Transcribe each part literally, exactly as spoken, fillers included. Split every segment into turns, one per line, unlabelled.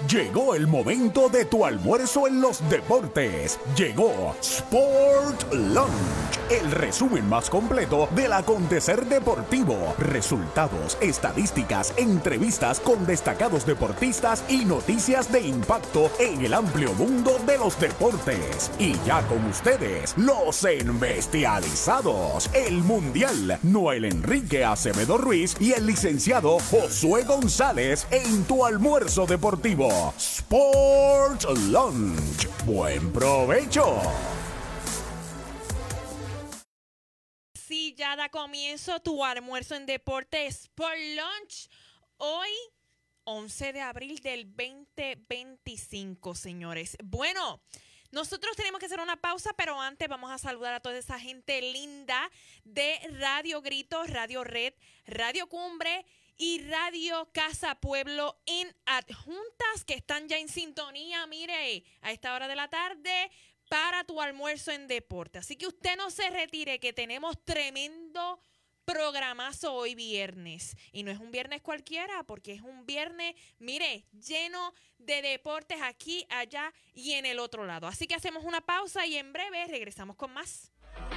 Llegó el momento de tu almuerzo en los deportes. Llegó Sport Lunch, el resumen más completo del acontecer deportivo. Resultados, estadísticas, entrevistas con destacados deportistas y noticias de impacto en el amplio mundo de los deportes. Y ya con ustedes, los embestializados, el mundial Noel Enrique Acevedo Ruiz y el licenciado Josué González en tu almuerzo deportivo. Sport Lunch. Buen provecho.
Sí, ya da comienzo tu almuerzo en deporte Sport Lunch. Hoy, once de abril del veinte veinticinco, señores. Bueno, nosotros tenemos que hacer una pausa, pero antes vamos a saludar a toda esa gente linda de Radio Grito, Radio Red, Radio Cumbre y Radio Casa Pueblo en adjuntas, que están ya en sintonía, mire, a esta hora de la tarde para tu almuerzo en deporte. Así que usted no se retire, que tenemos tremendo programazo hoy viernes. Y no es un viernes cualquiera, porque es un viernes, mire, lleno de deportes aquí, allá y en el otro lado. Así que hacemos una pausa y en breve regresamos con más.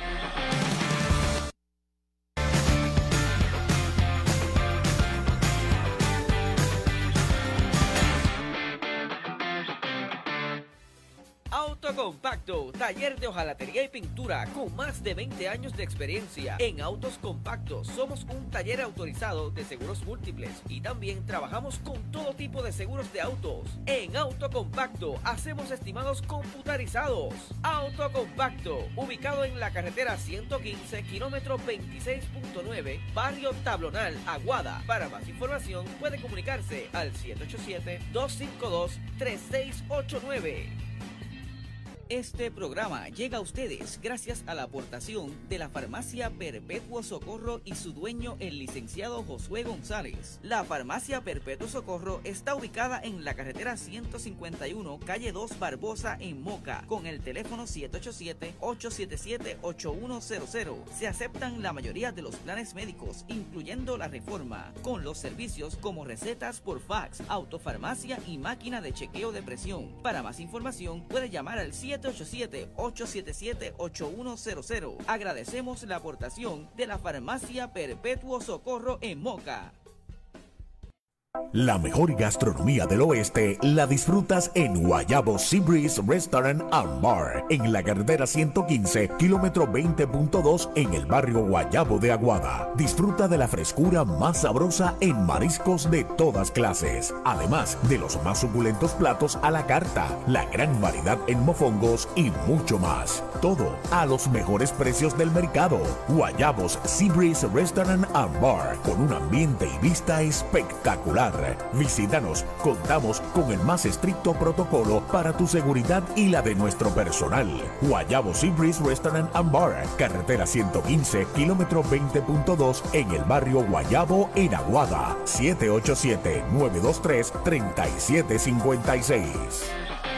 Autocompacto, taller de hojalatería y pintura con más de veinte años de experiencia. En Autos Compactos somos un taller autorizado de seguros múltiples y también trabajamos con todo tipo de seguros de autos. En Autocompacto hacemos estimados computarizados. Autocompacto, ubicado en la carretera ciento quince, kilómetro veintiséis punto nueve, barrio Tablonal, Aguada. Para más información puede comunicarse al siete ocho siete, dos cinco dos, tres seis ocho nueve. Este programa llega a ustedes gracias a la aportación de la Farmacia Perpetuo Socorro y su dueño, el licenciado Josué González. La Farmacia Perpetuo Socorro está ubicada en la carretera ciento cincuenta y uno, calle dos Barbosa, en Moca, con el teléfono siete ocho siete, ocho siete siete, ocho uno cero cero. Se aceptan la mayoría de los planes médicos, incluyendo la Reforma, con los servicios como recetas por fax, autofarmacia y máquina de chequeo de presión. Para más información puede llamar al siete ocho siete, ocho siete siete, ocho uno cero cero. Agradecemos la aportación de la Farmacia Perpetuo Socorro en Moca.
La mejor gastronomía del oeste la disfrutas en Guayabo Sea Breeze Restaurant and Bar, en la carretera ciento quince, kilómetro veinte punto dos, en el barrio Guayabo de Aguada. Disfruta de la frescura más sabrosa en mariscos de todas clases, además de los más suculentos platos a la carta, la gran variedad en mofongos y mucho más. Todo a los mejores precios del mercado. Guayabos Sea Breeze Restaurant and Bar, con un ambiente y vista espectacular. Visítanos, contamos con el más estricto protocolo para tu seguridad y la de nuestro personal. Guayabo Sea Breeze Restaurant and Bar, carretera ciento quince, kilómetro veinte punto dos, en el barrio Guayabo, en Aguada. siete ocho siete, nueve dos tres, tres siete cinco seis.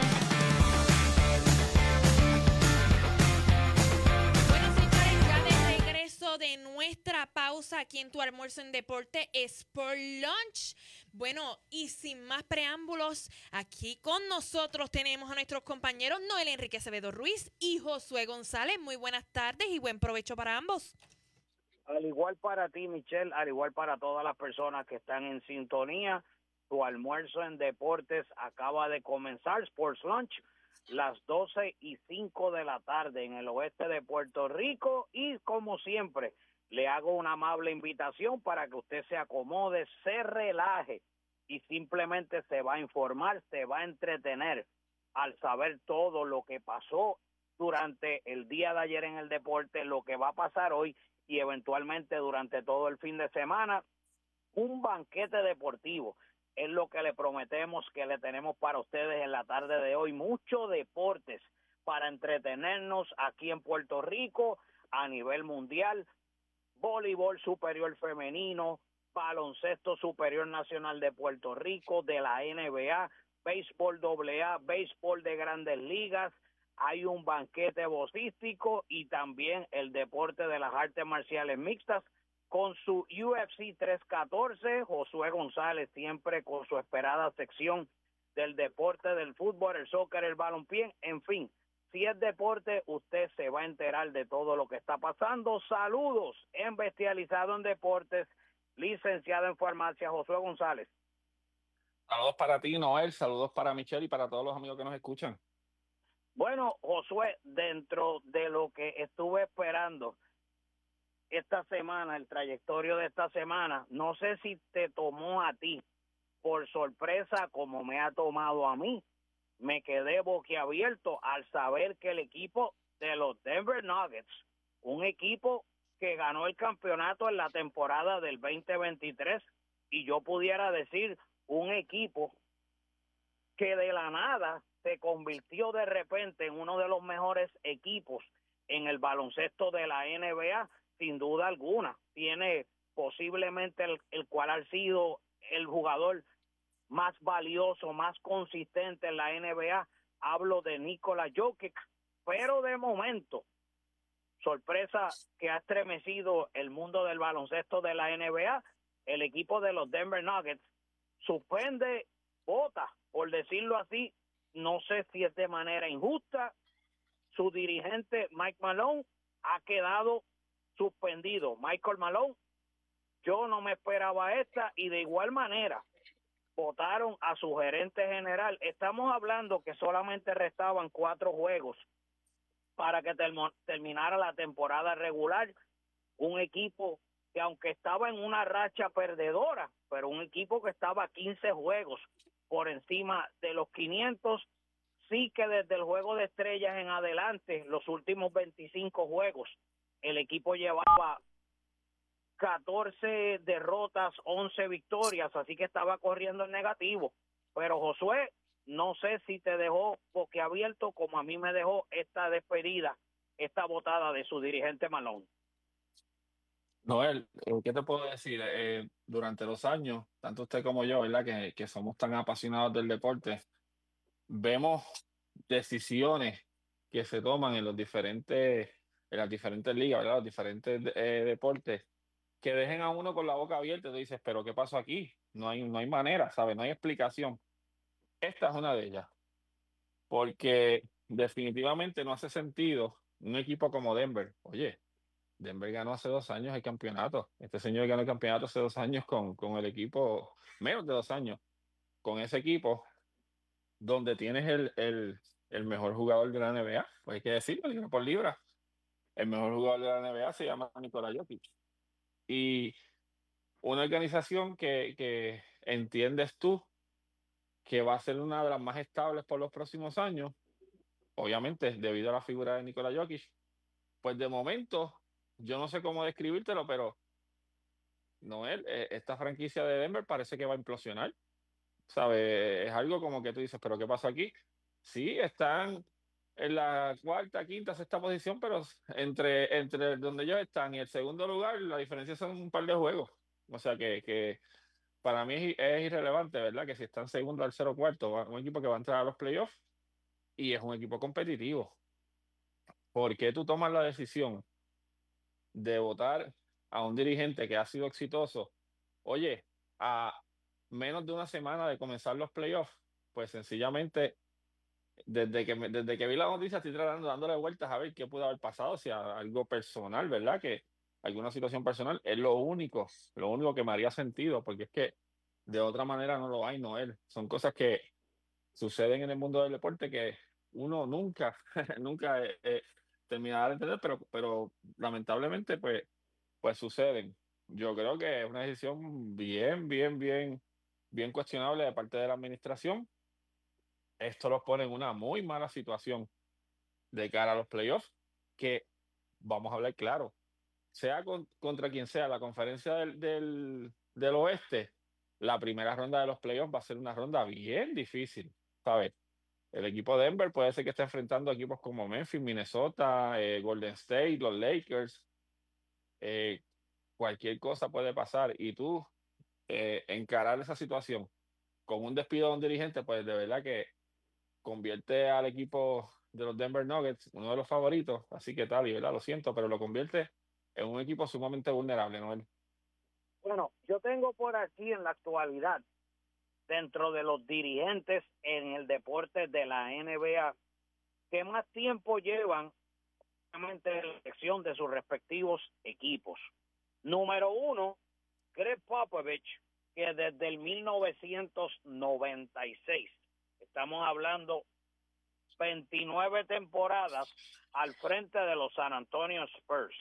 Nuestra pausa aquí en tu almuerzo en deporte Sport Lunch. Bueno, y sin más preámbulos, aquí con nosotros tenemos a nuestros compañeros Noel Enrique Acevedo Ruiz y Josué González. Muy buenas tardes y buen provecho para ambos.
Al igual para ti, Michelle, al igual para todas las personas que están en sintonía, tu almuerzo en deportes acaba de comenzar, Sports Lunch, las doce y cinco de la tarde en el oeste de Puerto Rico, y como siempre, le hago una amable invitación para que usted se acomode, se relaje y simplemente se va a informar, se va a entretener al saber todo lo que pasó durante el día de ayer en el deporte, lo que va a pasar hoy y eventualmente durante todo el fin de semana. Un banquete deportivo es lo que le prometemos que le tenemos para ustedes en la tarde de hoy. Muchos deportes para entretenernos aquí en Puerto Rico a nivel mundial. Voleibol superior femenino, baloncesto superior nacional de Puerto Rico, de la N B A, béisbol doble A, béisbol de grandes ligas. Hay un banquete vocístico y también el deporte de las artes marciales mixtas con su U F C trescientos catorce. Josué González siempre con su esperada sección del deporte del fútbol, el soccer, el balompié, en fin. Si es deporte, usted se va a enterar de todo lo que está pasando. Saludos, en Bestializado en Deportes, licenciado en farmacia, Josué González.
Saludos para ti, Noel, saludos para Michelle y para todos los amigos que nos escuchan.
Bueno, Josué, dentro de lo que estuve esperando esta semana, el trayectorio de esta semana, no sé si te tomó a ti por sorpresa como me ha tomado a mí. Me quedé boquiabierto al saber que el equipo de los Denver Nuggets, un equipo que ganó el campeonato en la temporada del veinte veintitrés, y yo pudiera decir un equipo que de la nada se convirtió de repente en uno de los mejores equipos en el baloncesto de la N B A, sin duda alguna. Tiene posiblemente el, el cual ha sido el jugador más valioso, más consistente en la N B A. Hablo de Nikola Jokic, pero de momento, sorpresa que ha estremecido el mundo del baloncesto de la N B A, el equipo de los Denver Nuggets suspende, vota, por decirlo así, no sé si es de manera injusta. Su dirigente Mike Malone ha quedado suspendido. Michael Malone, yo no me esperaba esta, y de igual manera votaron a su gerente general. Estamos hablando que solamente restaban cuatro juegos para que termo, terminara la temporada regular. Un equipo que, aunque estaba en una racha perdedora, pero un equipo que estaba quince juegos por encima de los quinientos, sí que desde el juego de estrellas en adelante, los últimos veinticinco juegos, el equipo llevaba catorce derrotas, once victorias, así que estaba corriendo en negativo. Pero Josué, no sé si te dejó boquiabierto como a mí me dejó esta despedida, esta botada de su dirigente Malone.
Noel, eh, ¿qué te puedo decir? Eh, durante los años, tanto usted como yo, ¿verdad? Que, que somos tan apasionados del deporte, vemos decisiones que se toman en los diferentes, en las diferentes ligas, ¿verdad? Los diferentes eh, deportes, que dejen a uno con la boca abierta y tú dices, pero ¿qué pasó aquí? No hay, no hay manera, ¿sabes? No hay explicación. Esta es una de ellas, porque definitivamente no hace sentido un equipo como Denver. Oye, Denver ganó hace dos años el campeonato. Este señor ganó el campeonato hace dos años con, con el equipo, menos de dos años, con ese equipo donde tienes el, el, el mejor jugador de la N B A. Pues hay que decirlo, libra por libra. El mejor jugador de la N B A se llama Nikola Jokic. Y una organización que, que entiendes tú que va a ser una de las más estables por los próximos años, obviamente debido a la figura de Nikola Jokic, pues de momento, yo no sé cómo describírtelo, pero Noel, eh, esta franquicia de Denver parece que va a implosionar, ¿sabes? Es algo como que tú dices, ¿pero qué pasa aquí? Sí, están en la cuarta, quinta, sexta posición, pero entre, entre donde ellos están y el segundo lugar, la diferencia son un par de juegos. O sea que, que para mí es, es irrelevante, ¿verdad? Que si están segundo al cero cuarto, va- un equipo que va a entrar a los playoffs y es un equipo competitivo. ¿Por qué tú tomas la decisión de votar a un dirigente que ha sido exitoso? Oye, a menos de una semana de comenzar los playoffs, pues sencillamente, desde que, me- desde que vi la noticia, estoy tratando, dándole vueltas a ver qué pudo haber pasado, si a- algo personal, ¿verdad? Que alguna situación personal es lo único, lo único que me haría sentido, porque es que de otra manera no lo hay, Noel. Son cosas que suceden en el mundo del deporte que uno nunca, nunca eh, eh, terminará de entender, pero, pero lamentablemente, pues, pues suceden. Yo creo que es una decisión bien, bien, bien, bien cuestionable de parte de la administración. Esto los pone en una muy mala situación de cara a los playoffs, que vamos a hablar claro, sea con- contra quien sea, la conferencia del, del, del oeste, la primera ronda de los playoffs va a ser una ronda bien difícil, ¿sabes? El equipo de Denver puede ser que esté enfrentando equipos como Memphis, Minnesota, eh, Golden State, los Lakers. eh, Cualquier cosa puede pasar. Y tú eh, encarar esa situación con un despido de un dirigente, pues de verdad que convierte al equipo de los Denver Nuggets, uno de los favoritos, así que tal, y verdad, lo siento, pero lo convierte en un equipo sumamente vulnerable, ¿no?
Bueno, yo tengo por aquí en la actualidad dentro de los dirigentes en el deporte de la N B A que más tiempo llevan en la elección de sus respectivos equipos. Número uno, Greg Popovich, que desde el mil novecientos noventa y seis, estamos hablando veintinueve temporadas al frente de los San Antonio Spurs.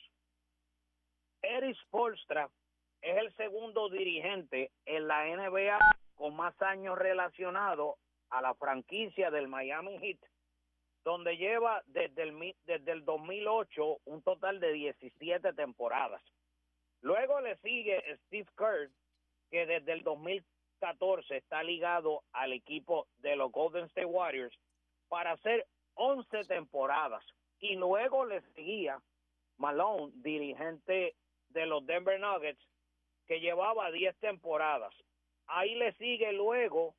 Erik Spoelstra es el segundo dirigente en la N B A con más años relacionado a la franquicia del Miami Heat, donde lleva desde el, desde el dos mil ocho un total de diecisiete temporadas. Luego le sigue Steve Kerr, que desde el dos mil catorce está ligado al equipo de los Golden State Warriors para hacer once temporadas. Y luego le seguía Malone, dirigente de los Denver Nuggets, que llevaba diez temporadas. Ahí le sigue luego,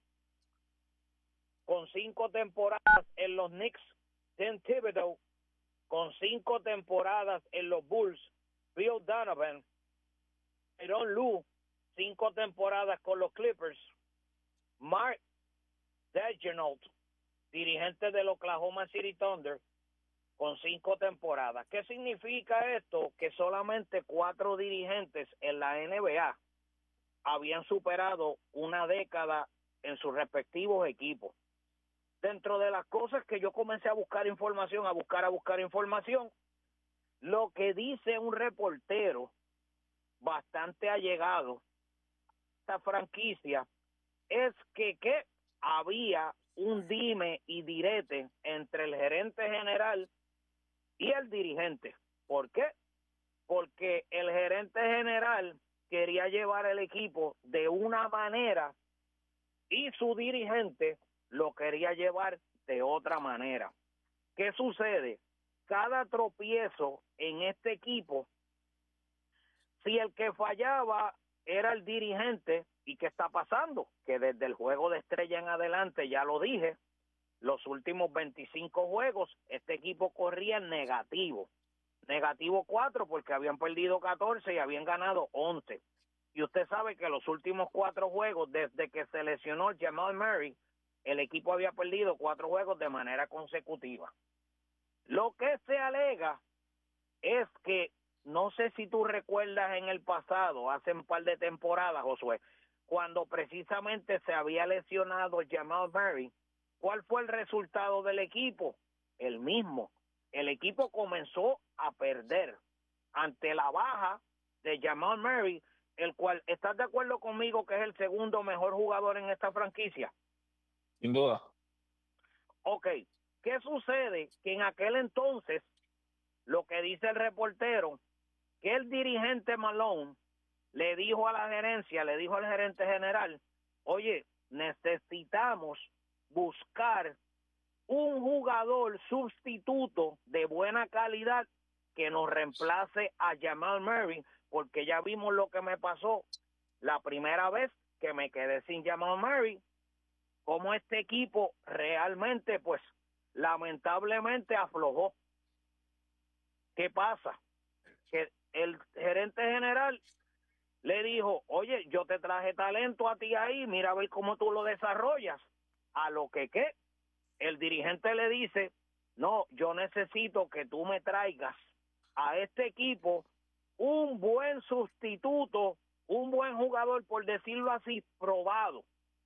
con cinco temporadas en los Knicks, Tim Thibodeau, con cinco temporadas en los Bulls, Bill Donovan, Tyronn Lue, cinco temporadas con los Clippers, Mark Daigneault, dirigente del Oklahoma City Thunder, con cinco temporadas. ¿Qué significa esto? Que solamente cuatro dirigentes en la N B A habían superado una década en sus respectivos equipos. Dentro de las cosas que yo comencé a buscar información, a buscar, a buscar información, lo que dice un reportero bastante allegado a esta franquicia es que, que había un dime y direte entre el gerente general y el dirigente. ¿Por qué? Porque el gerente general quería llevar el equipo de una manera y su dirigente lo quería llevar de otra manera. ¿Qué sucede? Cada tropiezo en este equipo, si el que fallaba era el dirigente, ¿y qué está pasando? Que desde el juego de estrella en adelante, ya lo dije, los últimos veinticinco juegos, este equipo corría en negativo. Negativo cuatro porque habían perdido catorce y habían ganado once. Y usted sabe que los últimos cuatro juegos, desde que se lesionó Jamal Murray, el equipo había perdido cuatro juegos de manera consecutiva. Lo que se alega es que, no sé si tú recuerdas en el pasado, hace un par de temporadas, Josué, cuando precisamente se había lesionado Jamal Murray, ¿cuál fue el resultado del equipo? El mismo. El equipo comenzó a perder ante la baja de Jamal Murray, el cual, ¿estás de acuerdo conmigo que es el segundo mejor jugador en esta franquicia?
Sin duda.
Ok, ¿qué sucede? Que en aquel entonces, lo que dice el reportero, que el dirigente Malone le dijo a la gerencia, le dijo al gerente general, oye, necesitamos buscar un jugador sustituto de buena calidad que nos reemplace a Jamal Murray, porque ya vimos lo que me pasó la primera vez que me quedé sin Jamal Murray, como este equipo realmente, pues, lamentablemente aflojó. ¿Qué pasa? Que el gerente general le dijo, oye, yo te traje talento a ti ahí, mira a ver cómo tú lo desarrollas. A lo que, ¿qué? El dirigente le dice, no, yo necesito que tú me traigas a este equipo un buen sustituto, un buen jugador, por decirlo así, probado,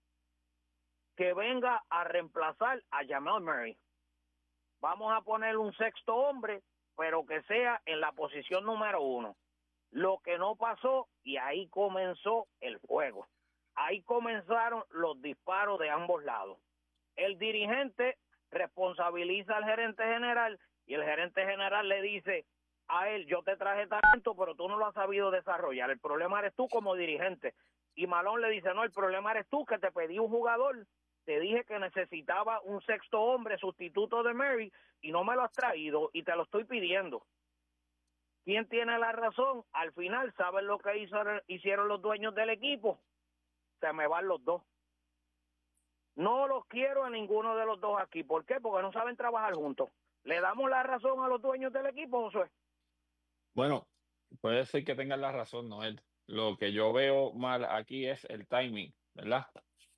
que venga a reemplazar a Jamal Murray. Vamos a poner un sexto hombre, pero que sea en la posición número uno. Lo que no pasó, y ahí comenzó el juego. Ahí comenzaron los disparos de ambos lados. El dirigente responsabiliza al gerente general y el gerente general le dice a él, yo te traje talento, pero tú no lo has sabido desarrollar. El problema eres tú como dirigente. Y Malone le dice, no, el problema eres tú, que te pedí un jugador, te dije que necesitaba un sexto hombre sustituto de Murray y no me lo has traído y te lo estoy pidiendo. ¿Quién tiene la razón? Al final, ¿saben lo que hizo, hicieron los dueños del equipo? Se me van los dos. No los quiero a ninguno de los dos aquí. ¿Por qué? Porque no saben trabajar juntos. ¿Le damos la razón a los dueños del equipo, Josué?
Bueno, puede ser que tengan la razón, Noel. Lo que yo veo mal aquí es el timing, ¿verdad?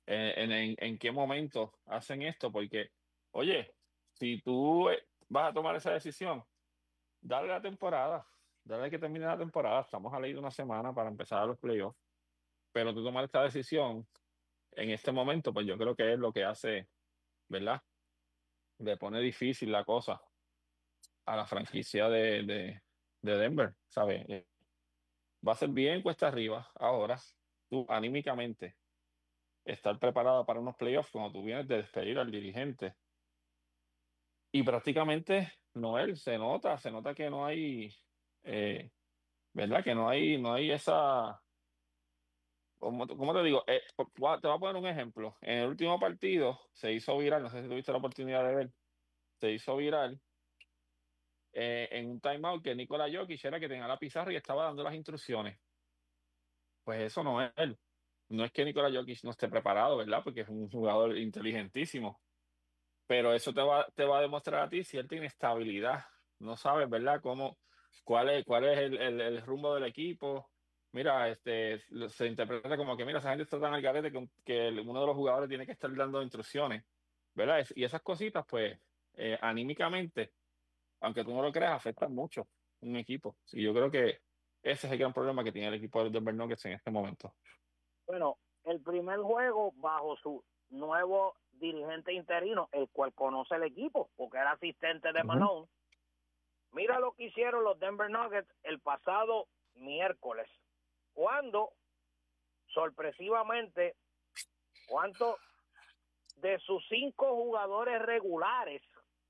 eh, en, en, en qué momento hacen esto, porque, oye, si tú eh, vas a tomar esa decisión, dale la temporada, dale que termine la temporada. Estamos a ley de una semana para empezar los playoffs, pero tú tomar esta decisión en este momento, pues yo creo que es lo que hace, ¿verdad? Le pone difícil la cosa a la franquicia de, de, de Denver, ¿sabes? Eh, Va a ser bien cuesta arriba ahora, tú anímicamente, estar preparada para unos playoffs cuando tú vienes de despedir al dirigente. Y prácticamente, Noel, se nota, se nota que no hay, eh, ¿verdad? Que no hay, no hay esa, ¿cómo, te cómo te digo? Eh, te voy a poner un ejemplo. En el último partido se hizo viral, no sé si tuviste la oportunidad de ver, se hizo viral eh, en un timeout que Nikola Jokic era que tenía la pizarra y estaba dando las instrucciones. Pues eso no es él. No es que Nikola Jokic no esté preparado, ¿verdad? Porque es un jugador inteligentísimo. Pero eso te va, te va a demostrar a ti cierta inestabilidad. No sabes, ¿verdad? Cómo, cuál es, cuál es el, el- el rumbo del equipo. Mira, este, lo- se interpreta como que, mira, esa gente está tan al garete que, que el- uno de los jugadores tiene que estar dando instrucciones, ¿verdad? Es- Y esas cositas, pues, eh, anímicamente, aunque tú no lo creas, afectan mucho un equipo. Y yo creo que ese es el gran problema que tiene el equipo de Denver Nuggets en este momento.
Bueno, el primer juego bajo su nuevo dirigente interino, el cual conoce el equipo, porque era asistente de
Ujú.
Malone. Mira lo que hicieron los Denver Nuggets el pasado miércoles, cuando sorpresivamente, cuánto de sus cinco jugadores regulares,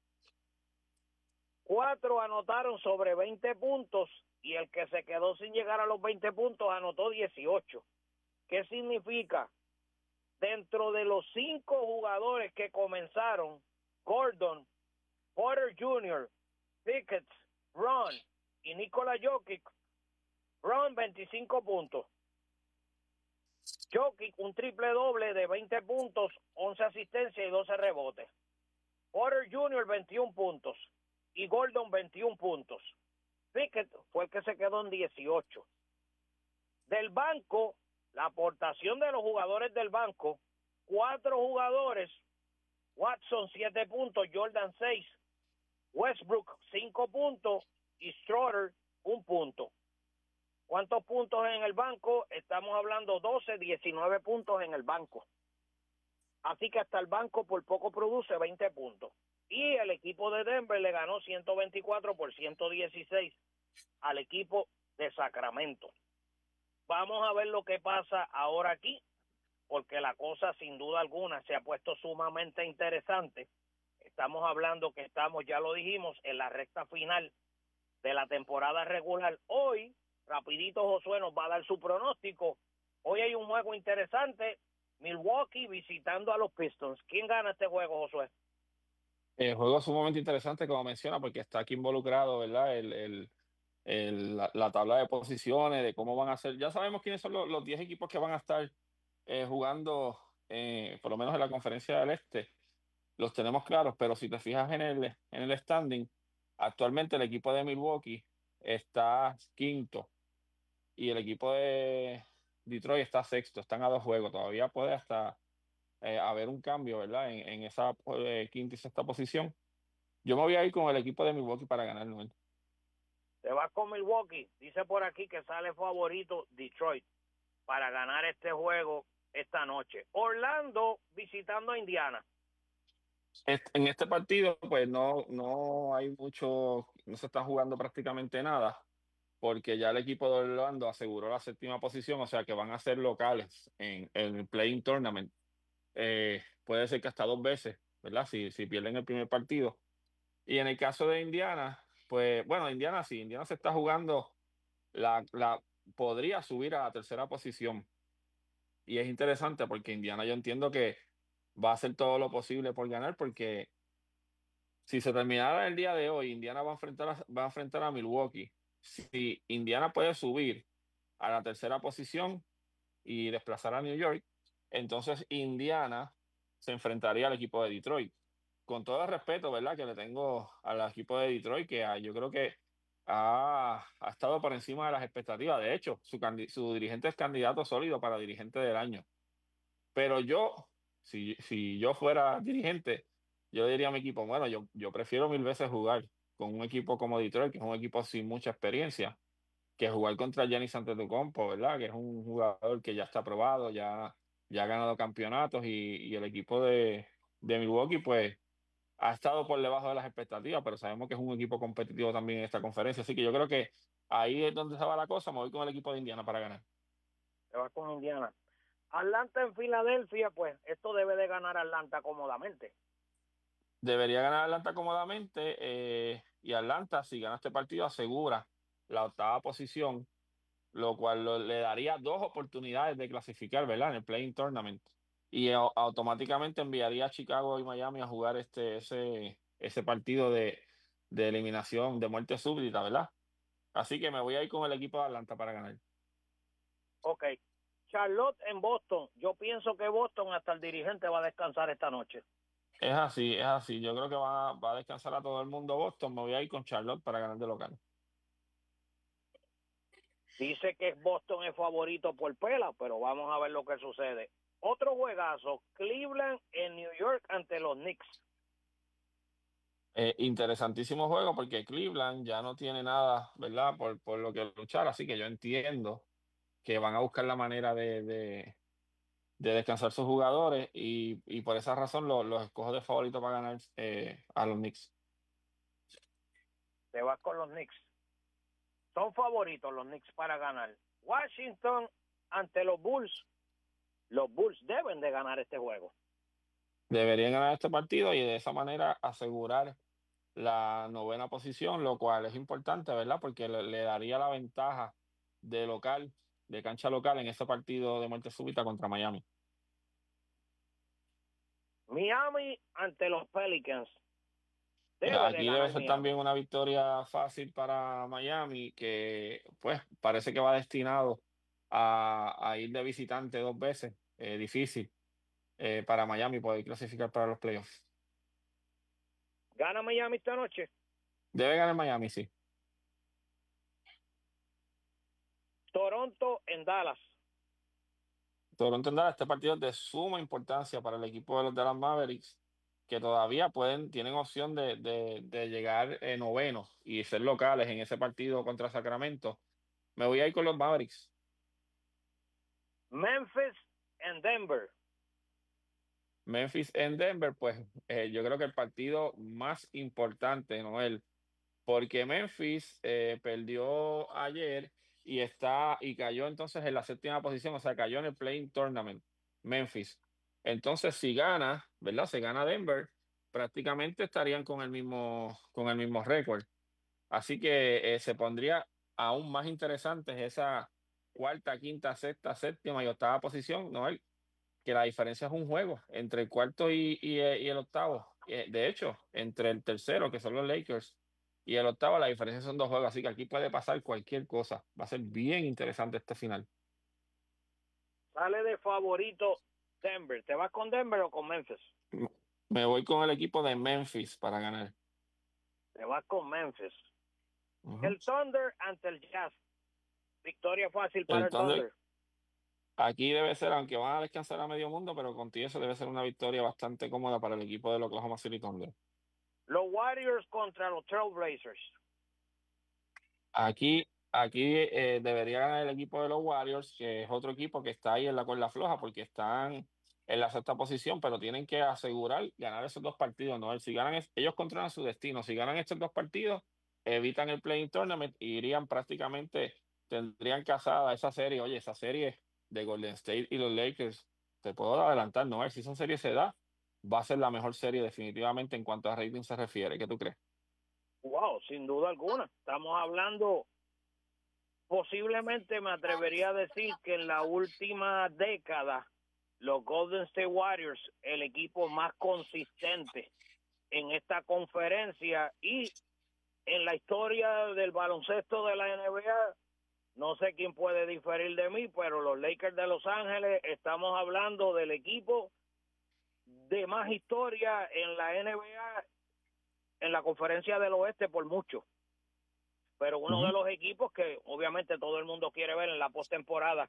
cuatro anotaron sobre veinte puntos y el que se quedó sin llegar a los veinte puntos anotó dieciocho. ¿Qué significa? Dentro de los cinco jugadores que comenzaron, Gordon, Porter junior, Pickett, Ron y Nikola Jokic, Ron veinticinco puntos. Jokic un triple doble de veinte puntos, once asistencias y doce rebotes. Porter junior veintiún puntos y Gordon veintiún puntos. Pickett fue el que se quedó en dieciocho. Del banco, la aportación de los jugadores del banco, cuatro jugadores, Watson siete puntos, Jordan seis, Westbrook cinco puntos y Schroeder un punto. ¿Cuántos puntos en el banco? Estamos hablando doce, diecinueve puntos en el banco. Así que hasta el banco por poco produce veinte puntos. Y el equipo de Denver le ganó ciento veinticuatro por ciento dieciséis al equipo de Sacramento. Vamos a ver lo que pasa ahora aquí, porque la cosa sin duda alguna se ha puesto sumamente interesante. Estamos hablando que estamos, ya lo dijimos, en la recta final de la temporada regular. Hoy, rapidito Josué nos va a dar su pronóstico. Hoy hay un juego interesante, Milwaukee visitando a los Pistons. ¿Quién gana este juego, Josué?
El juego es sumamente interesante, como menciona, porque está aquí involucrado, ¿verdad? El, el, el- la, la tabla de posiciones, de cómo van a ser. Ya sabemos quiénes son los, los diez equipos que van a estar eh, jugando, eh, por lo menos en la conferencia del Este. Los tenemos claros, pero si te fijas en el, en el standing, actualmente el equipo de Milwaukee está quinto y el equipo de Detroit está sexto, están a dos juegos. Todavía puede hasta eh, haber un cambio, ¿verdad? En, en esa eh, quinta y sexta posición. Yo me voy a ir con el equipo de Milwaukee para ganar, Noel.
Te vas con Milwaukee. Dice por aquí que sale favorito Detroit para ganar este juego esta noche. Orlando visitando a Indiana.
Est- En este partido, pues no, no hay mucho, no se está jugando prácticamente nada, porque ya el equipo de Orlando aseguró la séptima posición, o sea que van a ser locales en, en el Playing Tournament. Eh, puede ser que hasta dos veces, ¿verdad? Si, si pierden el primer partido. Y en el caso de Indiana, pues bueno, Indiana sí, Indiana se está jugando, la, la podría subir a la tercera posición. Y es interesante porque Indiana yo entiendo que va a hacer todo lo posible por ganar, porque si se terminara el día de hoy, Indiana va a enfrentar a, va a enfrentar a Milwaukee. Si Indiana puede subir a la tercera posición y desplazar a New York, entonces Indiana se enfrentaría al equipo de Detroit. Con todo el respeto, ¿verdad? Que le tengo al equipo de Detroit, que ah, yo creo que ha, ha estado por encima de las expectativas. De hecho, su, candi- su dirigente es candidato sólido para dirigente del año. Pero yo, si, si yo fuera dirigente, yo diría a mi equipo, bueno, yo, yo prefiero mil veces jugar con un equipo como Detroit, que es un equipo sin mucha experiencia, que jugar contra Giannis Antetokounmpo, ¿verdad? Que es un jugador que ya está probado, ya, ya ha ganado campeonatos y, y el equipo de, de Milwaukee, pues, ha estado por debajo de las expectativas, pero sabemos que es un equipo competitivo también en esta conferencia. Así que yo creo que ahí es donde estaba la cosa. Me voy con el equipo de Indiana para ganar.
Te vas con Indiana. Atlanta en Filadelfia, pues esto debe de ganar Atlanta cómodamente.
Debería ganar Atlanta cómodamente eh, y Atlanta, si gana este partido, asegura la octava posición, lo cual lo- le daría dos oportunidades de clasificar, ¿verdad? En el Playing Tournament. Y au- automáticamente enviaría a Chicago y Miami a jugar este, ese, ese partido de, de eliminación, de muerte súbita, ¿verdad? Así que me voy a ir con el equipo de Atlanta para ganar.
Ok. Charlotte en Boston. Yo pienso que Boston hasta el dirigente va a descansar esta noche.
Es así, es así. Yo creo que va, va a descansar a todo el mundo Boston. Me voy a ir con Charlotte para ganar de local.
Dice que Boston es favorito por pela, pero vamos a ver lo que sucede. Otro juegazo, Cleveland en New York ante los Knicks.
Eh, interesantísimo juego porque Cleveland ya no tiene nada, ¿verdad? Por, por lo que luchar. Así que yo entiendo que van a buscar la manera de, de, de descansar sus jugadores y, y por esa razón lo- los escojo de favorito para ganar eh, a los Knicks.
Te vas con los Knicks. Son favoritos los Knicks para ganar. Washington ante los Bulls. Los Bulls deben de ganar este juego.
Deberían ganar este partido y de esa manera asegurar la novena posición, lo cual es importante, ¿verdad? Porque le, le daría la ventaja de local, de cancha local en este partido de muerte súbita contra Miami.
Miami ante los Pelicans.
Eh,
Debe de
Aquí debe
ganar
ser
Miami.
también una victoria fácil para Miami, que pues parece que va destinado a, a ir de visitante dos veces. Eh, difícil eh, para Miami poder clasificar para los playoffs.
Gana Miami esta noche.
Debe ganar Miami, sí.
Toronto en Dallas.
Toronto tendrá este partido es de suma importancia para el equipo de los Dallas Mavericks, que todavía pueden, tienen opción de, de, de llegar eh, novenos y ser locales en ese partido contra Sacramento. Me voy a ir con los Mavericks.
Memphis en Denver.
Memphis en Denver, pues eh, yo creo que el partido más importante, Noel, porque Memphis eh, perdió ayer y está y cayó entonces en la séptima posición, o sea, cayó en el Playing Tournament, Memphis. Entonces, si gana, ¿verdad? Si gana Denver, prácticamente estarían con el mismo, con el mismo récord. Así que eh, se pondría aún más interesante esa cuarta, quinta, sexta, séptima y octava posición, Noel, que la diferencia es un juego entre el cuarto y, y, eh, y el octavo. Eh, De hecho, entre el tercero, que son los Lakers, y el octavo, la diferencia son dos juegos. Así que aquí puede pasar cualquier cosa. Va a ser bien interesante este final.
Sale de favorito Denver. ¿Te vas con Denver o con Memphis?
Me voy con el equipo de Memphis para ganar.
Te vas con Memphis.
Ujú.
El Thunder ante el Jazz. Victoria fácil para
El
el
Thunder,
Thunder.
aquí debe ser, aunque van a descansar a medio mundo, pero contigo eso debe ser una victoria bastante cómoda para el equipo del Oklahoma City Thunder.
Los Warriors contra los Trailblazers.
Aquí, aquí eh, debería ganar el equipo de los Warriors, que es otro equipo que está ahí en la cuerda floja porque están en la sexta posición, pero tienen que asegurar ganar esos dos partidos, ¿no? Si ganan, es- ellos controlan su destino. Si ganan estos dos partidos, evitan el Playing Tournament y irían prácticamente, tendrían casada esa serie. Oye, esa serie de Golden State y los Lakers, te puedo adelantar, ¿no? Si esa serie se da, va a ser la mejor serie definitivamente en cuanto a rating se refiere. ¿Qué tú crees?
Wow, sin duda alguna. Estamos hablando, posiblemente me atrevería a decir que en la última década, los Golden State Warriors, el equipo más consistente en esta conferencia y en la historia del baloncesto de la N B A. No sé quién puede diferir de mí, pero los Lakers de Los Ángeles, estamos hablando del equipo de más historia en la N B A, en la conferencia del oeste por mucho. Pero uno
Ujú.
de los equipos que obviamente todo el mundo quiere ver en la postemporada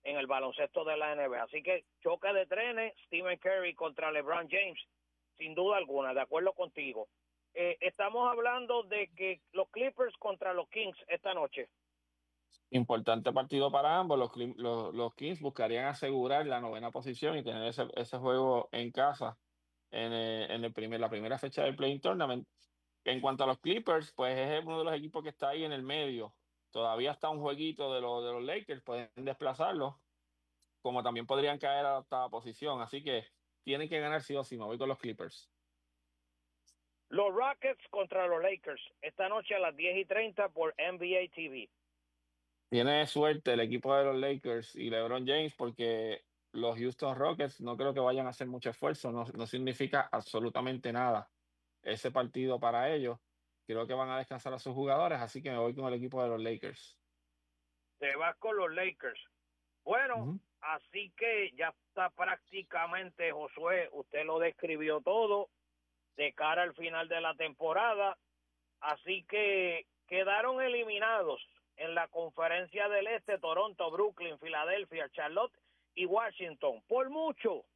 en el baloncesto de la N B A. Así que choque de trenes, Stephen Curry contra LeBron James, sin duda alguna, de acuerdo contigo. Eh, estamos hablando de que los Clippers contra los Kings esta noche.
Importante partido para ambos. Los, Clim- los, los Kings buscarían asegurar la novena posición y tener ese, ese juego en casa en, el- en el primer, la primera fecha del Play-in Tournament. En cuanto a los Clippers, pues es uno de los equipos que está ahí en el medio. Todavía está un jueguito de, los de los Lakers, pueden desplazarlo, como también podrían caer a la octava posición. Así que tienen que ganar sí o sí. Me voy con los Clippers.
Los Rockets contra los Lakers, esta noche a las diez y treinta por N B A T V.
Tiene suerte el equipo de los Lakers y LeBron James porque los Houston Rockets no creo que vayan a hacer mucho esfuerzo, no, no significa absolutamente nada ese partido para ellos. Creo que van a descansar a sus jugadores, así que me voy con el equipo de los Lakers.
Te vas con los Lakers. Bueno,
Ujú.
así que ya está prácticamente, Josué, usted lo describió todo de cara al final de la temporada. Así que quedaron eliminados en la conferencia del Este Toronto, Brooklyn, Filadelfia, Charlotte y Washington. Por mucho,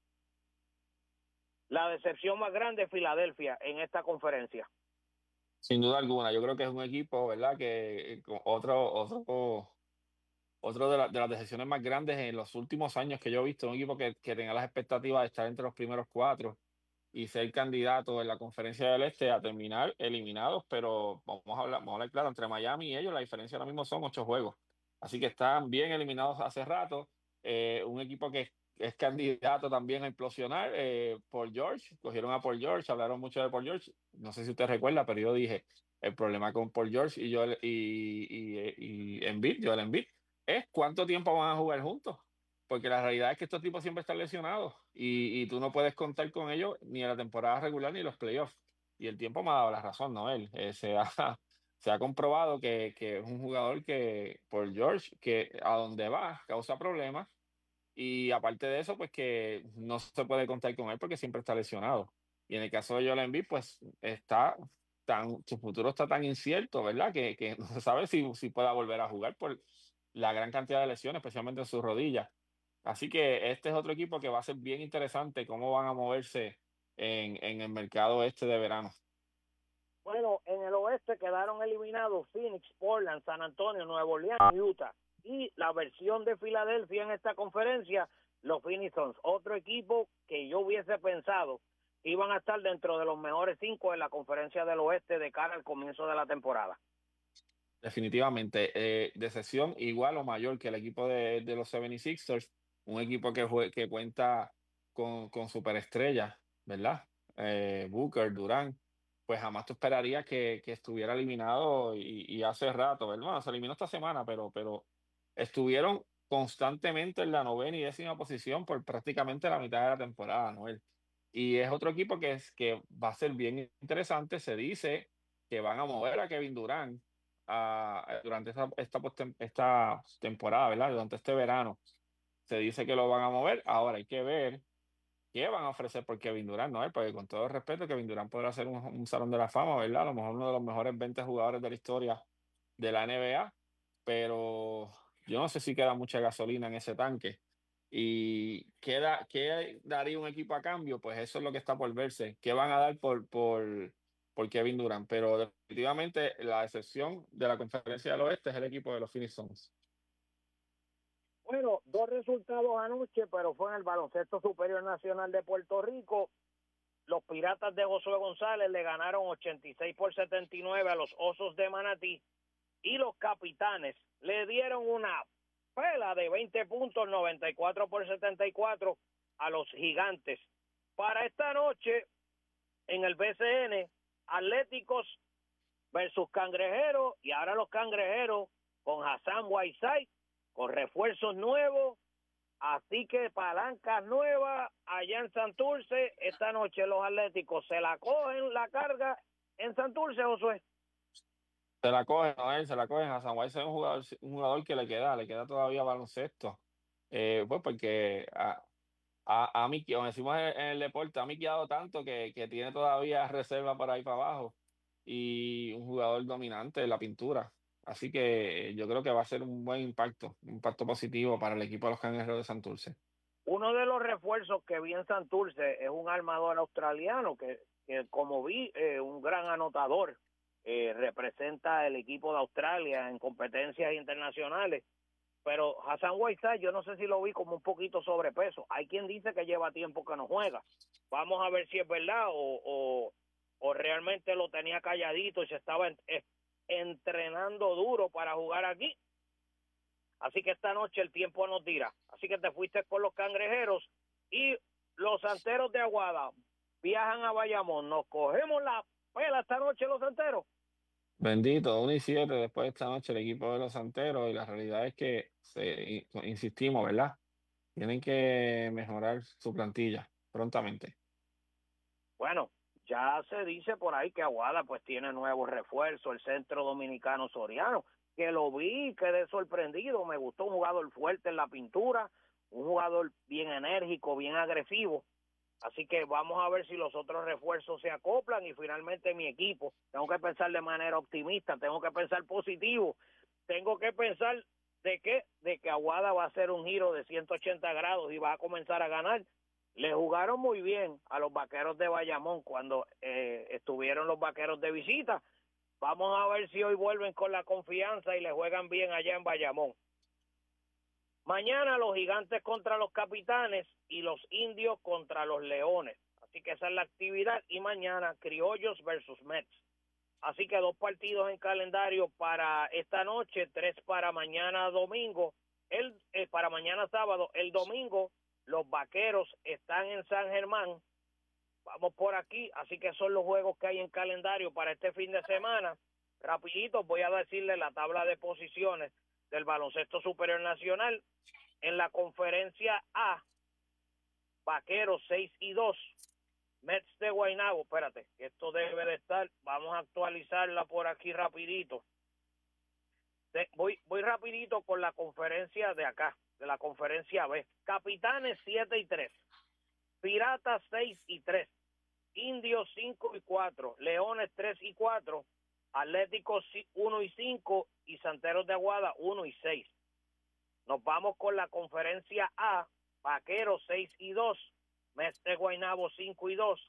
la decepción más grande es Filadelfia en esta conferencia.
Sin duda alguna, yo creo que es un equipo, ¿verdad? Que eh, con otro, otro, otro de, la- de las decisiones más grandes en los últimos años que yo he visto, un equipo que, que tenga las expectativas de estar entre los primeros cuatro y ser candidato en la conferencia del Este a terminar eliminados, pero vamos a hablar, vamos a hablar claro, entre Miami y ellos la diferencia ahora mismo son ocho juegos. Así que están bien eliminados hace rato. Eh, un equipo que es candidato también a implosionar, eh, Paul George, cogieron a Paul George, hablaron mucho de Paul George, no sé si usted recuerda, pero yo dije, el problema con Paul George y Joel y, y, y Embiid, Joel Embiid, es cuánto tiempo van a jugar juntos. Porque la realidad es que estos tipos siempre están lesionados y, y tú no puedes contar con ellos ni en la temporada regular ni en los playoffs. Y el tiempo me ha dado la razón, Noel. Eh, se ha, se ha comprobado que, que es un jugador que, por George, que a donde va causa problemas y aparte de eso, pues que no se puede contar con él porque siempre está lesionado. Y en el caso de Joel Embiid, pues está tan, su futuro está tan incierto, ¿verdad? Que, que no se sabe si, si pueda volver a jugar por la gran cantidad de lesiones, especialmente en sus rodillas. Así que este es otro equipo que va a ser bien interesante cómo van a moverse en, en el mercado este de verano.
Bueno, en el oeste quedaron eliminados Phoenix, Portland, San Antonio, Nueva Orleans, Utah. Y la versión de Filadelfia en esta conferencia, los Phoenix Suns. Otro equipo que yo hubiese pensado que iban a estar dentro de los mejores cinco en la conferencia del oeste de cara al comienzo de la temporada.
Definitivamente, eh, de sesión igual o mayor que el equipo de, de los setenta y seis ers, un equipo que, jue- que cuenta con, con superestrellas, ¿verdad? Eh, Booker, Durán, pues jamás tú esperarías que, que estuviera eliminado y, y hace rato, ¿verdad? Bueno, se eliminó esta semana, pero, pero estuvieron constantemente en la novena y décima posición por prácticamente la mitad de la temporada, Noel. Y es otro equipo que, es, que va a ser bien interesante, se dice que van a mover a Kevin Durant a- durante esta, esta, postem- esta temporada, ¿verdad? Durante este verano. Se dice que lo van a mover. Ahora hay que ver qué van a ofrecer por Kevin Durant, ¿no? Porque con todo respeto, Kevin Durant podrá ser un, un salón de la fama, ¿verdad? A lo mejor uno de los mejores veinte jugadores de la historia de la N B A, pero yo no sé si queda mucha gasolina en ese tanque. ¿Y qué, da- qué daría un equipo a cambio? Pues eso es lo que está por verse. ¿Qué van a dar por, por, por Kevin Durant? Pero definitivamente la excepción de la conferencia del oeste es el equipo de los Phoenix Suns.
Bueno, dos resultados anoche, pero fue en el Baloncesto Superior Nacional de Puerto Rico. Los Piratas de Josué González le ganaron ochenta y seis por setenta y nueve a los Osos de Manatí y los Capitanes le dieron una pela de veinte puntos, noventa y cuatro por setenta y cuatro a los Gigantes. Para esta noche, en el B C N, Atléticos versus Cangrejeros, y ahora los Cangrejeros con Hassan Whiteside, con refuerzos nuevos, así que palancas nuevas allá en Santurce. Esta noche los Atléticos se la cogen la carga en Santurce, Josué.
Se la cogen, ¿no? Se la cogen a San Juan, es un jugador, un jugador que le queda, le queda todavía baloncesto. Eh, pues porque a, a, a mí, como decimos en, en el deporte, ha miqueado tanto que, que tiene todavía reserva para ir para abajo. Y un jugador dominante en la pintura. Así que yo creo que va a ser un buen impacto, un impacto positivo para el equipo de los Cangrejeros de Santurce.
Uno de los refuerzos que vi en Santurce es un armador australiano que, que como vi, eh, un gran anotador, eh, representa el equipo de Australia en competencias internacionales. Pero Hassan Whiteside, yo no sé si lo vi como un poquito sobrepeso. Hay quien dice que lleva tiempo que no juega. Vamos a ver si es verdad o, o, o realmente lo tenía calladito y se estaba en, en, entrenando duro para jugar aquí. Así que esta noche el tiempo nos dirá. Así que te fuiste con los Cangrejeros y los Santeros de Aguada viajan a Bayamón. Nos cogemos la pela esta noche los Santeros.
Bendito, uno y siete después de esta noche el equipo de los Santeros, y la realidad es que se, insistimos, ¿verdad? Tienen que mejorar su plantilla prontamente.
Bueno, ya se dice por ahí que Aguada pues tiene nuevos refuerzos, el centro dominicano Soriano, que lo vi, quedé sorprendido, me gustó, un jugador fuerte en la pintura, un jugador bien enérgico, bien agresivo. Así que vamos a ver si los otros refuerzos se acoplan y finalmente mi equipo, tengo que pensar de manera optimista, tengo que pensar positivo, tengo que pensar de que, de que Aguada va a hacer un giro de ciento ochenta grados y va a comenzar a ganar. Le jugaron muy bien a los Vaqueros de Bayamón cuando eh, estuvieron los Vaqueros de visita. Vamos a ver si hoy vuelven con la confianza y le juegan bien allá en Bayamón. Mañana los Gigantes contra los Capitanes y los Indios contra los Leones. Así que esa es la actividad. Y mañana Criollos versus Mets. Así que dos partidos en calendario para esta noche, tres para mañana domingo, el eh, para mañana sábado. El domingo los Vaqueros están en San Germán. Vamos por aquí. Así que son los juegos que hay en calendario para este fin de semana. Rapidito voy a decirle la tabla de posiciones del baloncesto superior nacional. En la conferencia A, Vaqueros seis y dos, Mets de Guaynabo, espérate, esto debe de estar, vamos a actualizarla por aquí rapidito. De, voy, voy rapidito con la conferencia de acá, de la conferencia B. Capitanes siete y tres, Piratas seis y tres, Indios cinco y cuatro, Leones tres y cuatro, Atléticos uno y cinco y Santeros de Aguada uno y seis. Nos vamos con la conferencia A, Vaqueros seis y dos, Mets de Guaynabo cinco y dos,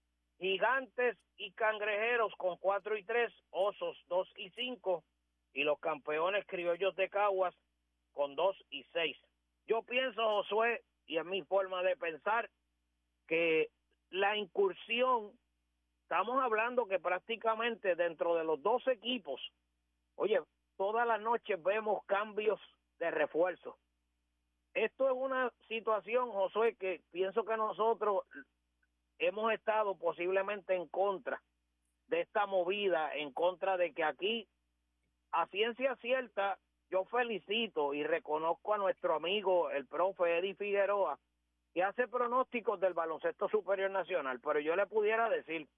Gigantes y Cangrejeros con cuatro y tres, Osos dos y cinco y los campeones Criollos de Caguas con dos y seis. Yo pienso, Josué, y es mi forma de pensar, que la incursión, estamos hablando que prácticamente dentro de los dos equipos, oye, todas las noches vemos cambios de refuerzo. Esto es una situación, Josué, que pienso que nosotros hemos estado posiblemente en contra de esta movida, en contra de que aquí, a ciencia cierta, yo felicito y reconozco a nuestro amigo, el profe Eddie Figueroa, que hace pronósticos del baloncesto superior nacional, pero yo le pudiera decir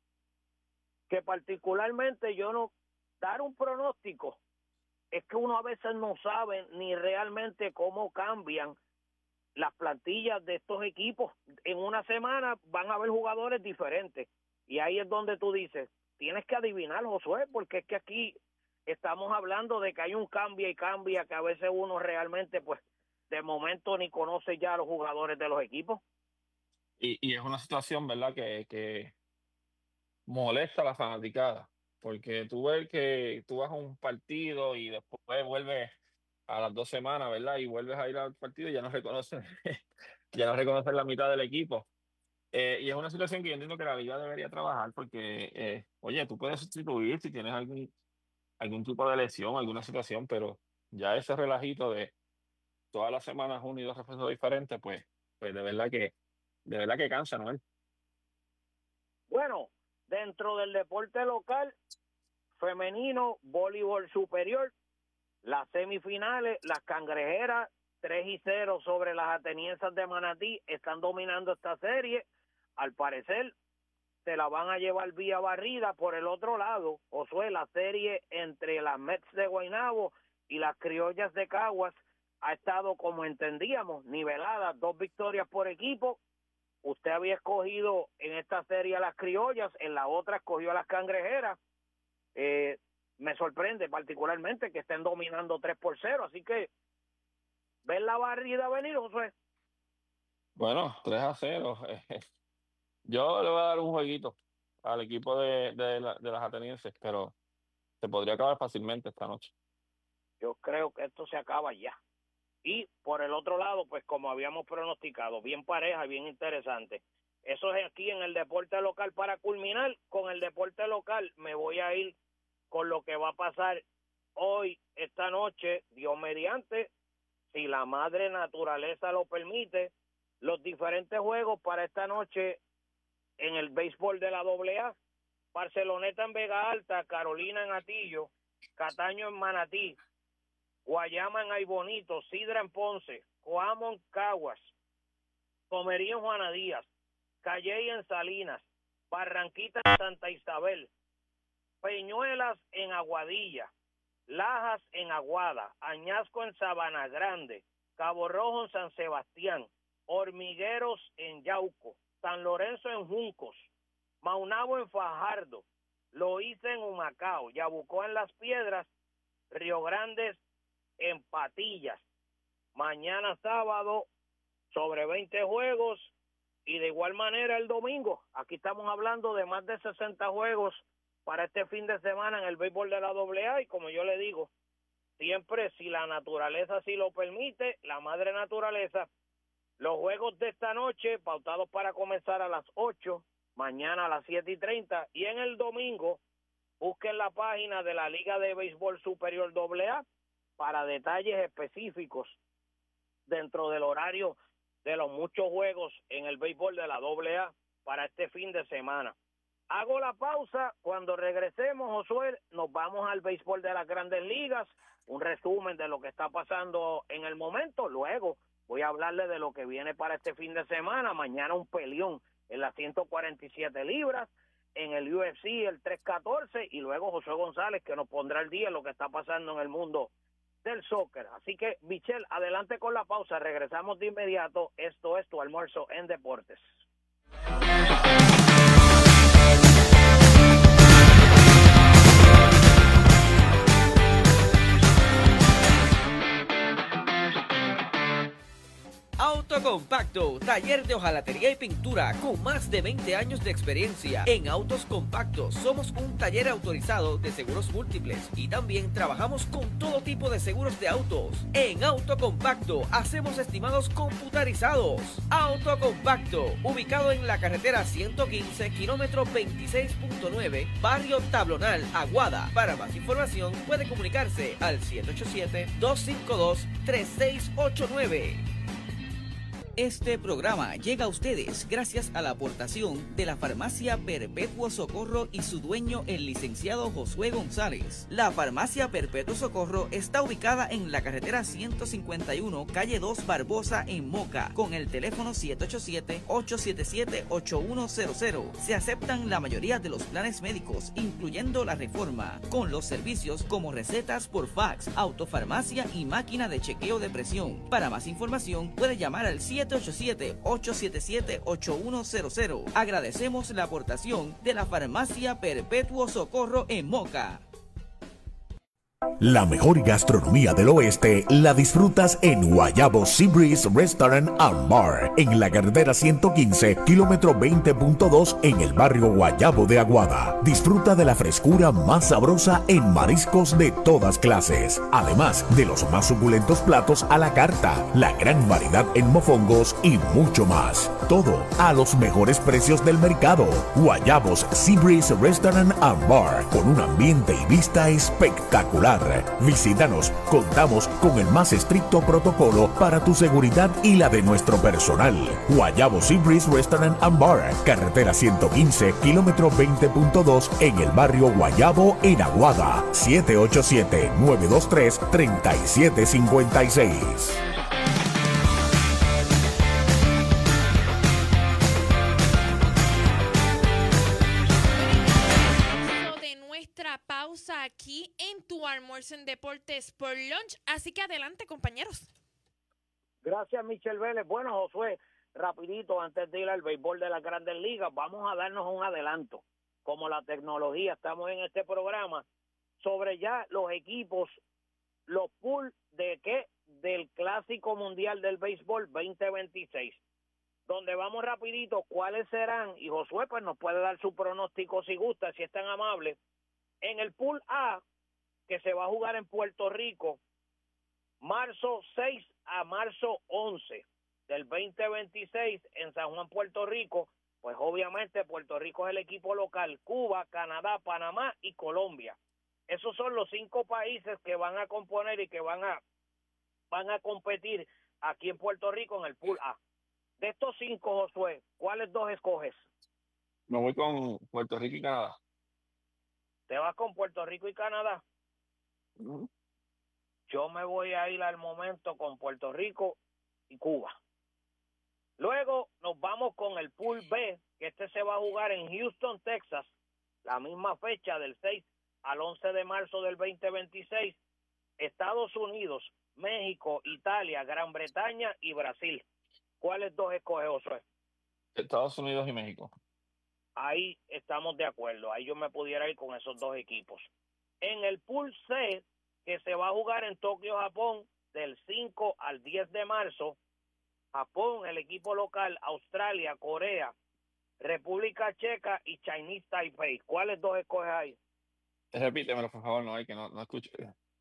que particularmente yo no, dar un pronóstico, es que uno a veces no sabe ni realmente cómo cambian las plantillas de estos equipos. En una semana van a haber jugadores diferentes. Y ahí es donde tú dices, tienes que adivinar, Josué, porque es que aquí estamos hablando de que hay un cambio y cambia, que a veces uno realmente, pues, de momento ni conoce ya a los jugadores de los equipos.
Y, y es una situación, ¿verdad?, que, que molesta a la fanaticada. Porque tú ves que tú vas a un partido y después vuelves a las dos semanas, ¿verdad? Y vuelves a ir al partido y ya no reconocen, ya no reconocen la mitad del equipo. Eh, y es una situación que yo entiendo que la liga debería trabajar porque, eh, oye, tú puedes sustituir si tienes algún, algún tipo de lesión, alguna situación, pero ya ese relajito de todas las semanas uno y dos refuerzos diferentes, pues, pues de verdad que, de verdad que cansa, ¿no?
Bueno, dentro del deporte local, femenino, voleibol superior, las semifinales, las Cangrejeras tres y cero sobre las atenienses de Manatí están dominando esta serie. Al parecer se la van a llevar vía barrida. Por el otro lado, Josué, la serie entre las Mets de Guaynabo y las Criollas de Caguas ha estado, como entendíamos, nivelada, dos victorias por equipo. Usted había escogido en esta serie a las Criollas, en la otra escogió a las Cangrejeras. Eh, me sorprende particularmente que estén dominando tres por cero, así que ¿ves la barrida venir, José?
Bueno, tres a cero. Yo le voy a dar un jueguito al equipo de, de, la- de las atenienses, pero se podría acabar fácilmente esta noche.
Yo creo que esto se acaba ya. Y por el otro lado, pues como habíamos pronosticado, bien pareja, bien interesante. Eso es aquí en el deporte local. Para culminar con el deporte local, me voy a ir con lo que va a pasar hoy, esta noche, Dios mediante, si la madre naturaleza lo permite, los diferentes juegos para esta noche en el béisbol de la doble A. Barceloneta en Vega Alta, Carolina en Atillo, Cataño en Manatí, Guayama en Aybonito, Sidra en Ponce, Coamo en Caguas, Comerío en Juana Díaz, Calley en Salinas, Barranquita en Santa Isabel, Peñuelas en Aguadilla, Lajas en Aguada, Añasco en Sabana Grande, Cabo Rojo en San Sebastián, Hormigueros en Yauco, San Lorenzo en Juncos, Maunabo en Fajardo, Loíza en Humacao, Yabucoa en Las Piedras, Río Grande en Patillas. Mañana sábado sobre veinte juegos y de igual manera el domingo. Aquí estamos hablando de más de sesenta juegos para este fin de semana en el béisbol de la doble A y como yo le digo, siempre si la naturaleza así lo permite, la madre naturaleza, los juegos de esta noche pautados para comenzar a las ocho, mañana a las siete y treinta y en el domingo busquen la página de la Liga de Béisbol Superior doble A para detalles específicos dentro del horario de los muchos juegos en el béisbol de la doble A para este fin de semana. Hago la pausa, cuando regresemos, Josué, nos vamos al béisbol de las Grandes Ligas, un resumen de lo que está pasando en el momento, luego voy a hablarle de lo que viene para este fin de semana, mañana un peleón en las ciento cuarenta y siete libras, en el U F C el trescientos catorce y luego José González que nos pondrá al día en lo que está pasando en el mundo del soccer. Así que, Michelle, adelante con la pausa, regresamos de inmediato. Esto es Tu Almuerzo en Deportes.
Autocompacto, taller de hojalatería y pintura con más de veinte años de experiencia. En Autos Compactos somos un taller autorizado de seguros múltiples y también trabajamos con todo tipo de seguros de autos. En Autocompacto hacemos estimados computarizados. Autocompacto, ubicado en la carretera ciento quince, kilómetro veintiséis punto nueve, barrio Tablonal, Aguada. Para más información puede comunicarse al siete ocho siete, dos cinco dos, tres seis ocho nueve. Este programa llega a ustedes gracias a la aportación de la Farmacia Perpetuo Socorro y su dueño, el licenciado Josué González. La Farmacia Perpetuo Socorro está ubicada en la carretera ciento cincuenta y uno, calle dos Barbosa, en Moca, con el teléfono siete ocho siete, ocho siete siete, ocho uno cero cero. Se aceptan la mayoría de los planes médicos, incluyendo la Reforma, con los servicios como recetas por fax, autofarmacia y máquina de chequeo de presión. Para más información, puede llamar al siete ocho siete, ocho siete siete, ocho uno cero cero. Agradecemos la aportación de la Farmacia Perpetuo Socorro en Moca.
La mejor gastronomía del oeste la disfrutas en Guayabo Seabreeze Restaurant and Bar, en la carretera ciento quince, kilómetro veinte punto dos, en el barrio Guayabo de Aguada. Disfruta de la frescura más sabrosa en mariscos de todas clases, además de los más suculentos platos a la carta, la gran variedad en mofongos y mucho más. Todo a los mejores precios del mercado. Guayabos Seabreeze Restaurant and Bar, con un ambiente y vista espectacular. Visítanos, contamos con el más estricto protocolo para tu seguridad y la de nuestro personal. Guayabo Seabreeze Restaurant and Bar, carretera ciento quince, kilómetro veinte punto dos, en el barrio Guayabo, en Aguada. siete ocho siete, nueve dos tres, tres siete cinco seis.
Pausa aquí en Tu Almuerzo en Deportes por Lunch, así que adelante, compañeros.
Gracias, Michelle Vélez. Bueno, Josué, rapidito, antes de ir al béisbol de las Grandes Ligas, vamos a darnos un adelanto. Como la tecnología, estamos en este programa, sobre ya los equipos, los pool de qué, del Clásico Mundial del Béisbol veinte veintiséis, donde vamos rapidito, cuáles serán, y Josué pues nos puede dar su pronóstico si gusta, si es tan amable. En el pool A, que se va a jugar en Puerto Rico, marzo seis a marzo once del veinte veintiséis en San Juan, Puerto Rico, pues obviamente Puerto Rico es el equipo local, Cuba, Canadá, Panamá y Colombia. Esos son los cinco países que van a componer y que van a van a competir aquí en Puerto Rico en el pool A. De estos cinco, Josué, ¿cuáles dos escoges?
Me voy con Puerto Rico y Canadá.
¿Te vas con Puerto Rico y Canadá?
Uh-huh.
Yo me voy a ir al momento con Puerto Rico y Cuba. Luego nos vamos con el pool B, que este se va a jugar en Houston, Texas, la misma fecha del seis al once de marzo del veinte veintiséis, Estados Unidos, México, Italia, Gran Bretaña y Brasil. ¿Cuáles dos escoge, Josué?
Estados Unidos y México.
Ahí estamos de acuerdo, ahí yo me pudiera ir con esos dos equipos. En el pool C, que se va a jugar en Tokio, Japón, del cinco al diez de marzo, Japón, el equipo local, Australia, Corea, República Checa y Chinese Taipei. ¿Cuáles dos escoges ahí?
Repítemelo, por favor, no hay que no, no escucho.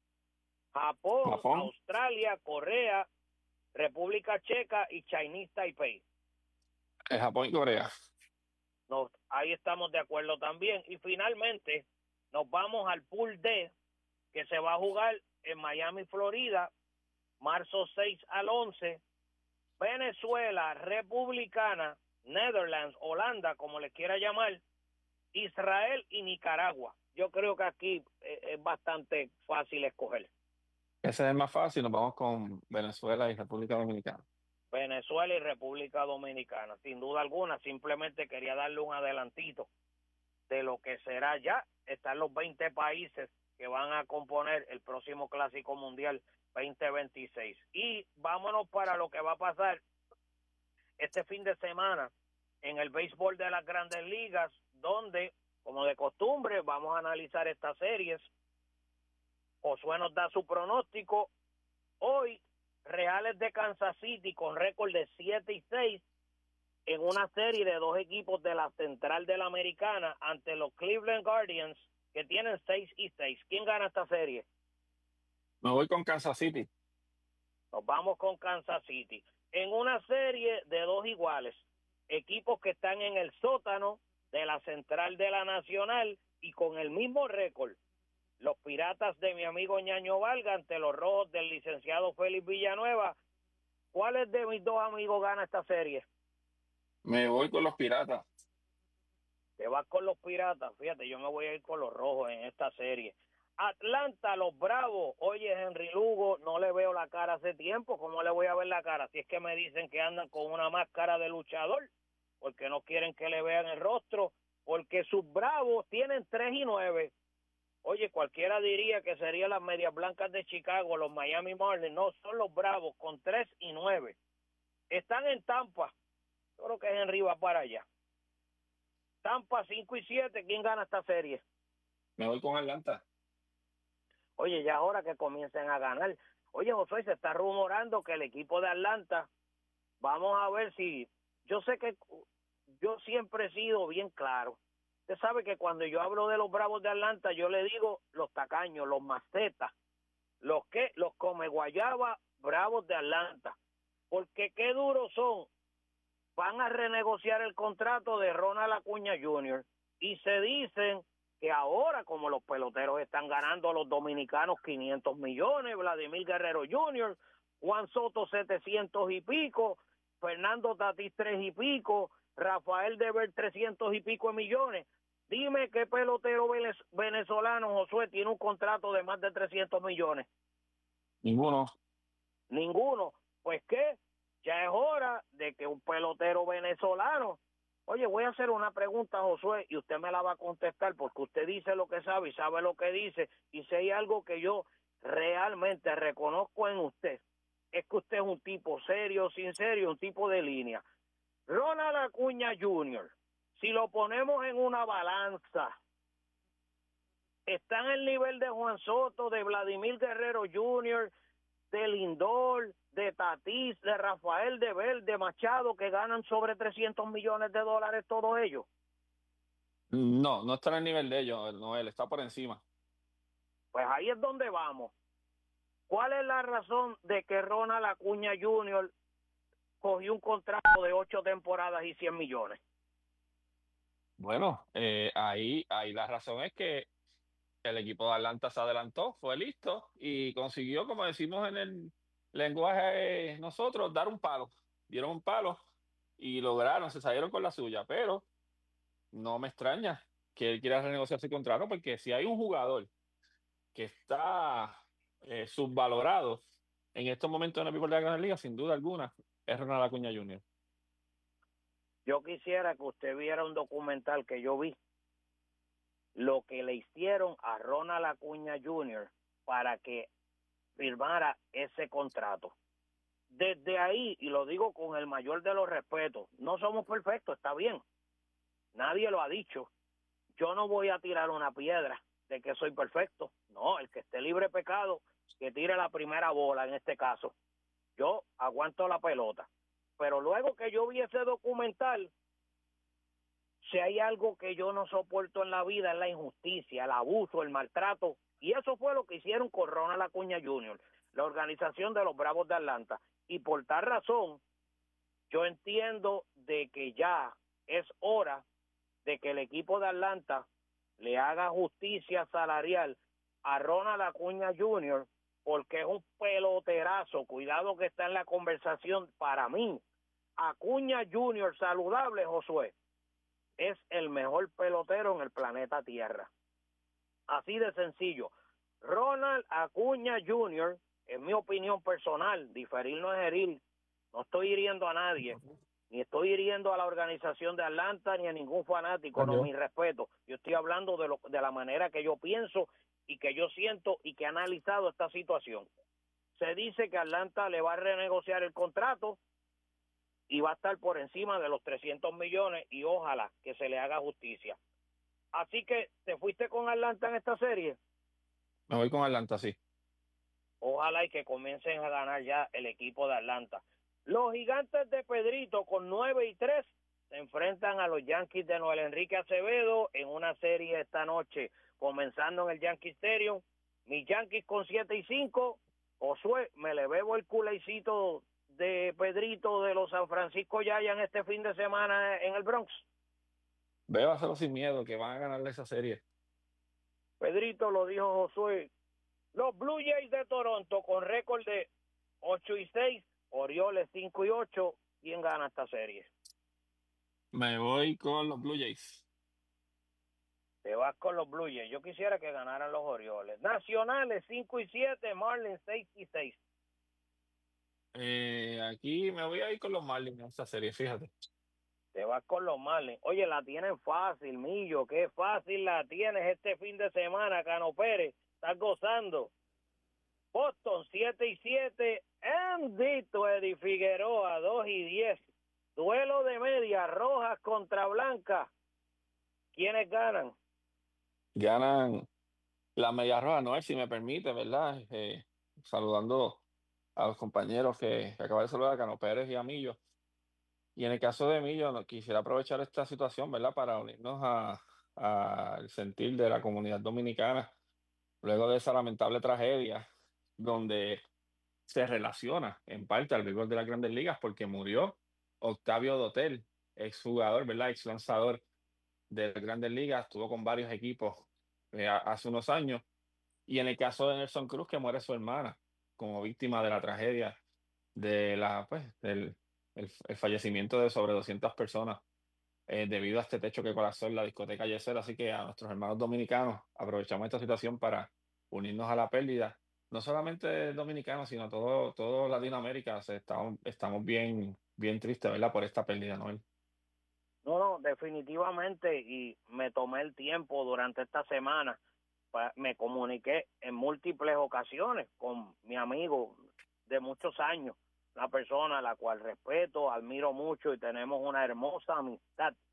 Japón,
Japón.
Australia, Corea, República Checa y Chinese Taipei.
Eh, Japón y Corea.
Nos, ahí estamos de acuerdo también. Y finalmente nos vamos al pool D, que se va a jugar en Miami, Florida, marzo seis al once. Venezuela, Republicana, Netherlands, Holanda, como le quiera llamar, Israel y Nicaragua. Yo creo que aquí eh, es bastante fácil escoger.
Ese es el más fácil, nos vamos con Venezuela y República Dominicana.
Venezuela y República Dominicana, sin duda alguna. Simplemente quería darle un adelantito de lo que será ya. Están los veinte países que van a componer el próximo Clásico Mundial veinte veintiséis. Y vámonos para lo que va a pasar este fin de semana en el béisbol de las Grandes Ligas, donde, como de costumbre, vamos a analizar estas series. Josué nos da su pronóstico. Hoy, Reales de Kansas City con récord de siete y seis en una serie de dos equipos de la Central de la Americana ante los Cleveland Guardians, que tienen seis y seis. ¿Quién gana esta serie?
Me voy con Kansas City.
Nos vamos con Kansas City. En una serie de dos iguales, equipos que están en el sótano de la Central de la Nacional y con el mismo récord, los Piratas de mi amigo Ñaño Valga ante los Rojos del licenciado Félix Villanueva. ¿Cuáles de mis dos amigos gana esta serie?
Me voy con los Piratas.
Te vas con los Piratas. Fíjate, yo me voy a ir con los Rojos en esta serie. Atlanta, los Bravos. Oye, Henry Lugo, no le veo la cara hace tiempo. ¿Cómo le voy a ver la cara? Si es que me dicen que andan con una máscara de luchador, porque no quieren que le vean el rostro, porque sus Bravos tienen tres y nueve. Oye, cualquiera diría que serían las Medias Blancas de Chicago, los Miami Marlins. No, son los Bravos con tres y nueve. Están en Tampa. Yo creo que Henry va para allá. Tampa cinco y siete. ¿Quién gana esta serie?
Me voy con Atlanta.
Oye, ya es hora que comiencen a ganar. Oye, Josué, se está rumorando que el equipo de Atlanta, vamos a ver si... Yo sé que yo siempre he sido bien claro. Usted sabe que cuando yo hablo de los Bravos de Atlanta, yo le digo los tacaños, los macetas, los que, los come guayaba Bravos de Atlanta. Porque qué duros son. Van a renegociar el contrato de Ronald Acuña junior y se dicen que ahora, como los peloteros están ganando a los dominicanos quinientos millones, Vladimir Guerrero junior, Juan Soto setecientos y pico, Fernando Tatís tres y pico, Rafael Dever trescientos y pico de millones. Dime qué pelotero venezolano, Josué, tiene un contrato de más de trescientos millones.
Ninguno.
Ninguno. Pues qué, ya es hora de que un pelotero venezolano... Oye, voy a hacer una pregunta, Josué, y usted me la va a contestar porque usted dice lo que sabe y sabe lo que dice. Y si hay algo que yo realmente reconozco en usted, es que usted es un tipo serio, sincero, un tipo de línea. Ronald Acuña junior, si lo ponemos en una balanza están al nivel de Juan Soto, de Vladimir Guerrero junior, de Lindor, de Tatis, de Rafael Devers, de Machado, que ganan sobre trescientos millones de dólares todos ellos.
No, no está al nivel de ellos, Noel, está por encima.
Pues ahí es donde vamos. ¿Cuál es la razón de que Ronald Acuña junior cogió un contrato de ocho temporadas y cien millones?
Bueno, eh, ahí, ahí la razón es que el equipo de Atlanta se adelantó, fue listo y consiguió, como decimos en el lenguaje eh, nosotros, dar un palo. Dieron un palo y lograron, se salieron con la suya, pero no me extraña que él quiera renegociar su contrato porque si hay un jugador que está eh, subvalorado en estos momentos en el béisbol de la Grandes Ligas, sin duda alguna, es Ronald Acuña junior
Yo quisiera que usted viera un documental que yo vi, lo que le hicieron a Ronald Acuña junior para que firmara ese contrato. Desde ahí, y lo digo con el mayor de los respetos, no somos perfectos, está bien, nadie lo ha dicho. Yo no voy a tirar una piedra de que soy perfecto. No, el que esté libre de pecado, que tire la primera bola en este caso. Yo aguanto la pelota. Pero luego que yo vi ese documental, si hay algo que yo no soporto en la vida es la injusticia, el abuso, el maltrato. Y eso fue lo que hicieron con Ronald Acuña junior, la organización de los Bravos de Atlanta. Y por tal razón, yo entiendo de que ya es hora de que el equipo de Atlanta le haga justicia salarial a Ronald Acuña junior, porque es un peloterazo. Cuidado que está en la conversación. Para mí, Acuña junior saludable, Josué, es el mejor pelotero en el planeta Tierra. Así de sencillo. Ronald Acuña junior, en mi opinión personal, diferir no es herir, no estoy hiriendo a nadie, ni estoy hiriendo a la organización de Atlanta, ni a ningún fanático, no, mi respeto. Yo estoy hablando de, lo, de la manera que yo pienso y que yo siento y que he analizado esta situación. Se dice que Atlanta le va a renegociar el contrato y va a estar por encima de los trescientos millones y ojalá que se le haga justicia. Así que, ¿te fuiste con Atlanta en esta serie?
Me voy con Atlanta, sí.
Ojalá y que comiencen a ganar ya el equipo de Atlanta. Los Gigantes de Pedrito con nueve y tres se enfrentan a los Yankees de Noel Enrique Acevedo en una serie esta noche, comenzando en el Yankee Stadium. Mis Yankees con siete y cinco. Josué, me le bebo el culecito de Pedrito de los San Francisco Giants este fin de semana en el Bronx.
Veo hacerlo sin miedo, que van a ganarle esa serie.
Pedrito lo dijo Josué. Los Blue Jays de Toronto con récord de ocho y seis, Orioles cinco y ocho. ¿Quién gana esta serie?
Me voy con los Blue Jays.
Te vas con los Blue Jays. Yo quisiera que ganaran los Orioles. Nacionales cinco y siete, Marlins seis y seis.
Eh, aquí me voy a ir con los Marlins en esta serie, fíjate.
Te vas con los Marlins. Oye, la tienen fácil, Millo. Qué fácil la tienes este fin de semana, Cano Pérez. Estás gozando. Boston siete y siete, Bendito Eddie Figueroa dos y diez. Duelo de medias rojas contra blancas. ¿Quiénes ganan?
Ganan la Media Roja, Noel, si me permite, ¿verdad? Eh, saludando a los compañeros que, que acabo de saludar, a Cano Pérez y a Millo. Y en el caso de Millo, no, quisiera aprovechar esta situación, ¿verdad? Para unirnos al sentir de la comunidad dominicana, luego de esa lamentable tragedia, donde se relaciona en parte al béisbol de las Grandes Ligas, porque murió Octavio Dotel, exjugador, ¿verdad? Ex lanzador de las Grandes Ligas, estuvo con varios equipos eh, hace unos años. Y en el caso de Nelson Cruz, que muere su hermana como víctima de la tragedia de la, pues, del el, el fallecimiento de sobre doscientas personas eh, debido a este techo que colapsó en la discoteca Yesera. Así que a nuestros hermanos dominicanos aprovechamos esta situación para unirnos a la pérdida, no solamente dominicanos, sino todo, todo Latinoamérica. Se estamos, estamos bien, bien tristes, ¿verdad? Por esta pérdida, Noel.
No, no, definitivamente, y me tomé el tiempo durante esta semana, pa, me comuniqué en múltiples ocasiones con mi amigo de muchos años, una persona a la cual respeto, admiro mucho y tenemos una hermosa amistad.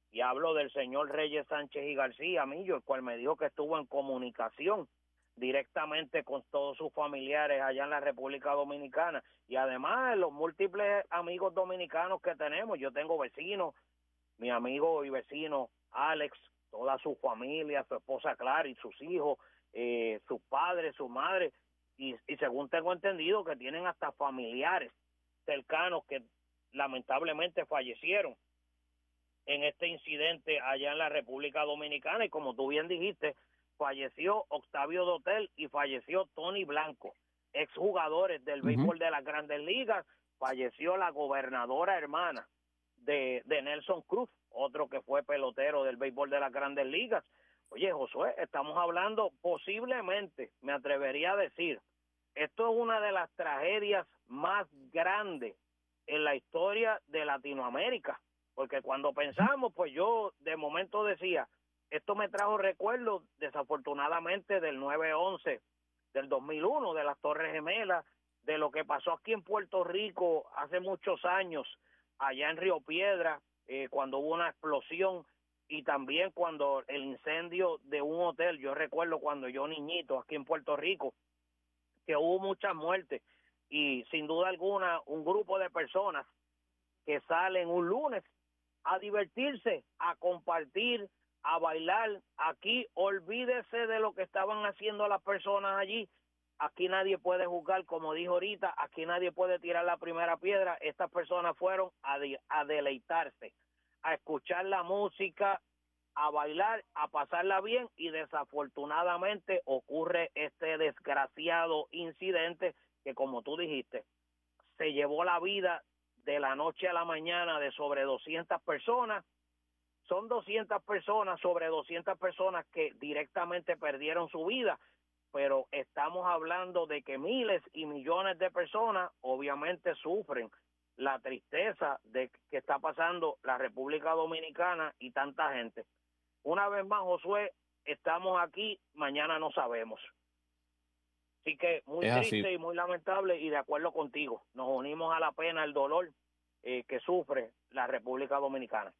y hablo del señor Reyes Sánchez y García, Millo, el cual me dijo que estuvo en comunicación directamente con todos sus familiares allá en la República Dominicana, y además los múltiples amigos dominicanos que tenemos. Yo tengo vecinos, mi amigo y vecino Alex, toda su familia, su esposa Clara y sus hijos, eh, sus padres, su madre, y, y según tengo entendido que tienen hasta familiares cercanos que lamentablemente fallecieron en este incidente allá en la República Dominicana. Y como tú bien dijiste, falleció Octavio Dotel y falleció Tony Blanco, exjugadores del uh-huh. béisbol de las Grandes Ligas. Falleció la gobernadora hermana de, de Nelson Cruz, otro que fue pelotero del béisbol de las Grandes Ligas. Oye, Josué, estamos hablando posiblemente, me atrevería a decir, esto es una de las tragedias más grandes en la historia de Latinoamérica, porque cuando pensamos, pues yo de momento decía, esto me trajo recuerdos desafortunadamente del nueve once del dos mil uno, de las Torres Gemelas, de lo que pasó aquí en Puerto Rico hace muchos años, allá en Río Piedra, eh, cuando hubo una explosión, y también cuando el incendio de un hotel. Yo recuerdo cuando yo niñito aquí en Puerto Rico, que hubo muchas muertes, y sin duda alguna un grupo de personas que salen un lunes a divertirse, a compartir, a bailar. Aquí olvídese de lo que estaban haciendo las personas allí. Aquí nadie puede juzgar, como dijo ahorita, aquí nadie puede tirar la primera piedra. Estas personas fueron a, de, a deleitarse, a escuchar la música, a bailar, a pasarla bien, y desafortunadamente ocurre este desgraciado incidente que, como tú dijiste, se llevó la vida de la noche a la mañana de sobre doscientas personas. Son doscientas personas, sobre doscientas personas que directamente perdieron su vida, pero estamos hablando de que miles y millones de personas obviamente sufren la tristeza de que está pasando la República Dominicana y tanta gente. Una vez más, Josué, estamos aquí, mañana no sabemos. Así que muy
es
triste
así.
Y muy lamentable, y de acuerdo contigo, nos unimos a la pena, el dolor eh, que sufre la República Dominicana.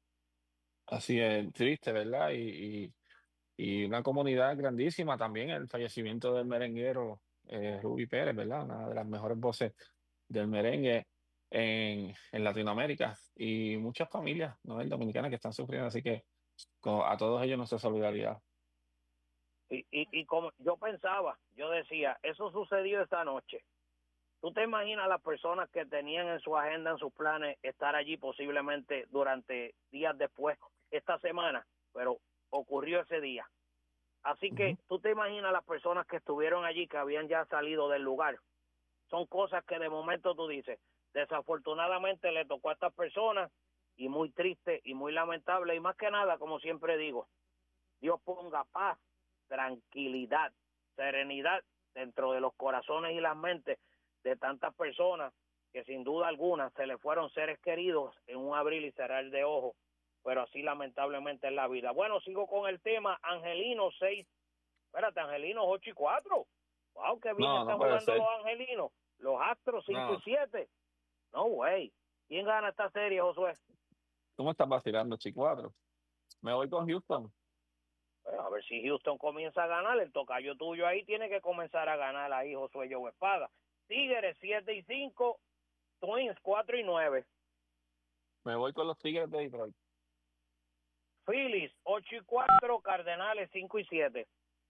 Así es, triste, ¿verdad? Y, y, y una comunidad grandísima también, el fallecimiento del merenguero eh, Ruby Pérez, ¿verdad? Una de las mejores voces del merengue en, en Latinoamérica, y muchas familias, ¿no?, dominicanas que están sufriendo, así que con, a todos ellos nuestra solidaridad.
Y, y, y como yo pensaba, yo decía, eso sucedió esta noche. ¿Tú te imaginas las personas que tenían en su agenda, en sus planes, estar allí posiblemente durante días después, esta semana? Pero ocurrió ese día. Así que uh-huh. tú te imaginas las personas que estuvieron allí, que habían ya salido del lugar. Son cosas que de momento tú dices, desafortunadamente le tocó a estas personas, y muy triste y muy lamentable. Y más que nada, como siempre digo, Dios ponga paz, tranquilidad, serenidad dentro de los corazones y las mentes de tantas personas que sin duda alguna se le fueron seres queridos en un abrir y cerrar de ojos, pero así lamentablemente es la vida. Bueno, sigo con el tema. Angelinos seis, espérate, Angelinos ocho y cuatro. Wow, qué bien
no,
están
no puede
jugando
ser.
los Angelinos. Los Astros cinco
No.
y siete. No way. ¿Quién gana esta serie, Josué?
¿Cómo estás vacilando, chico? Cuatro. Me voy con Houston.
Bueno, a ver si Houston comienza a ganar. El tocayo tuyo ahí tiene que comenzar a ganar ahí, Josué Joe Espada. Tigres siete y cinco, Twins cuatro y nueve.
Me voy con los Tigres de Detroit.
Phillies ocho y cuatro, Cardenales cinco y siete.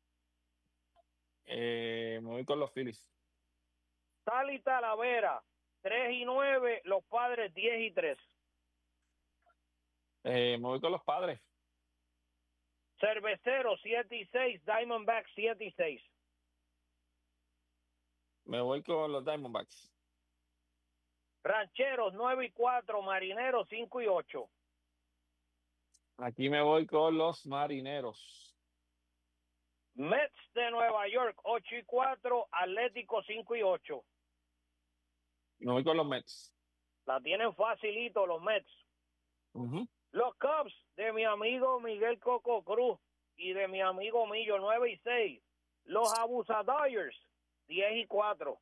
Eh, me voy con los Phillies.
Sal y Talavera tres y nueve, los Padres diez y tres.
Eh, me voy con los Padres.
Cervecero siete y seis, Diamondbacks siete y seis.
Me voy con los Diamondbacks.
Rancheros nueve y cuatro, Marineros cinco y ocho.
Aquí me voy con los Marineros.
Mets de Nueva York ocho y cuatro, Atlético cinco y ocho.
Me voy con los Mets.
La tienen facilito los Mets.
Uh-huh.
Los Cubs de mi amigo Miguel Coco Cruz y de mi amigo Millo nueve y seis. Los Abusadores diez y cuatro.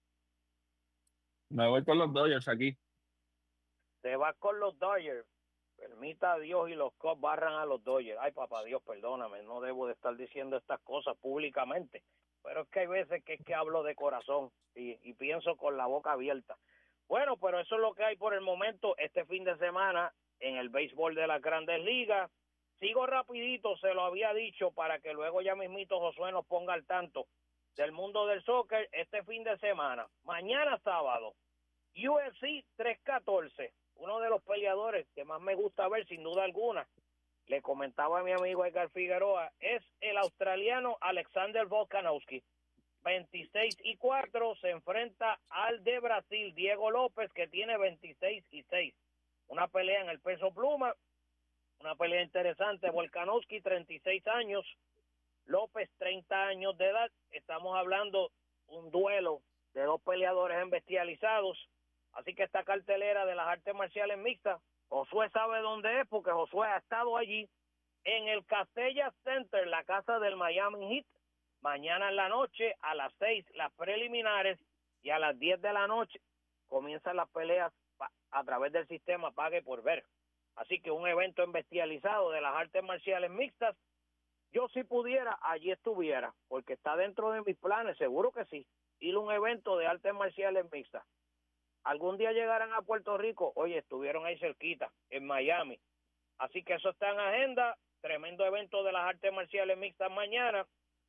Me voy con los Dodgers aquí.
Se va con los Dodgers.
Permita a Dios y los Cubs barran a los Dodgers. Ay, papá Dios, perdóname, no debo de estar diciendo estas cosas públicamente. Pero es que hay veces que es que hablo de corazón y, y pienso con la boca abierta. Bueno, pero eso es lo que hay por el momento este fin de semana en el béisbol de las Grandes Ligas. Sigo rapidito, se lo había dicho para que luego ya mismito Josué nos ponga al tanto del mundo del soccer este fin de semana. Mañana sábado, U F C trescientos catorce, uno de los peleadores que más me gusta ver sin duda alguna, le comentaba a mi amigo Edgar Figueroa, es el australiano Alexander Volkanovski. veintiséis y cuatro, se enfrenta al de Brasil, Diego López, que tiene veintiséis y seis. Una pelea en el peso pluma, una pelea interesante. Volkanovski, treinta y seis años, López, treinta años de edad. Estamos hablando un duelo de dos peleadores embestializados. Así que esta cartelera de las artes marciales mixtas, Josué sabe dónde es porque Josué ha estado allí en el Castella Center, la casa del Miami Heat. Mañana en la noche a las seis las preliminares y a las diez de la noche comienzan las peleas a través del sistema Pague por Ver. Así que un evento embestializado de las artes marciales mixtas. Yo si pudiera, allí estuviera, porque está dentro de mis planes, seguro que sí, ir a un evento de artes marciales mixtas. Algún día llegarán a Puerto Rico, oye, estuvieron ahí cerquita, en Miami. Así que eso está en agenda, tremendo evento de las artes marciales mixtas mañana.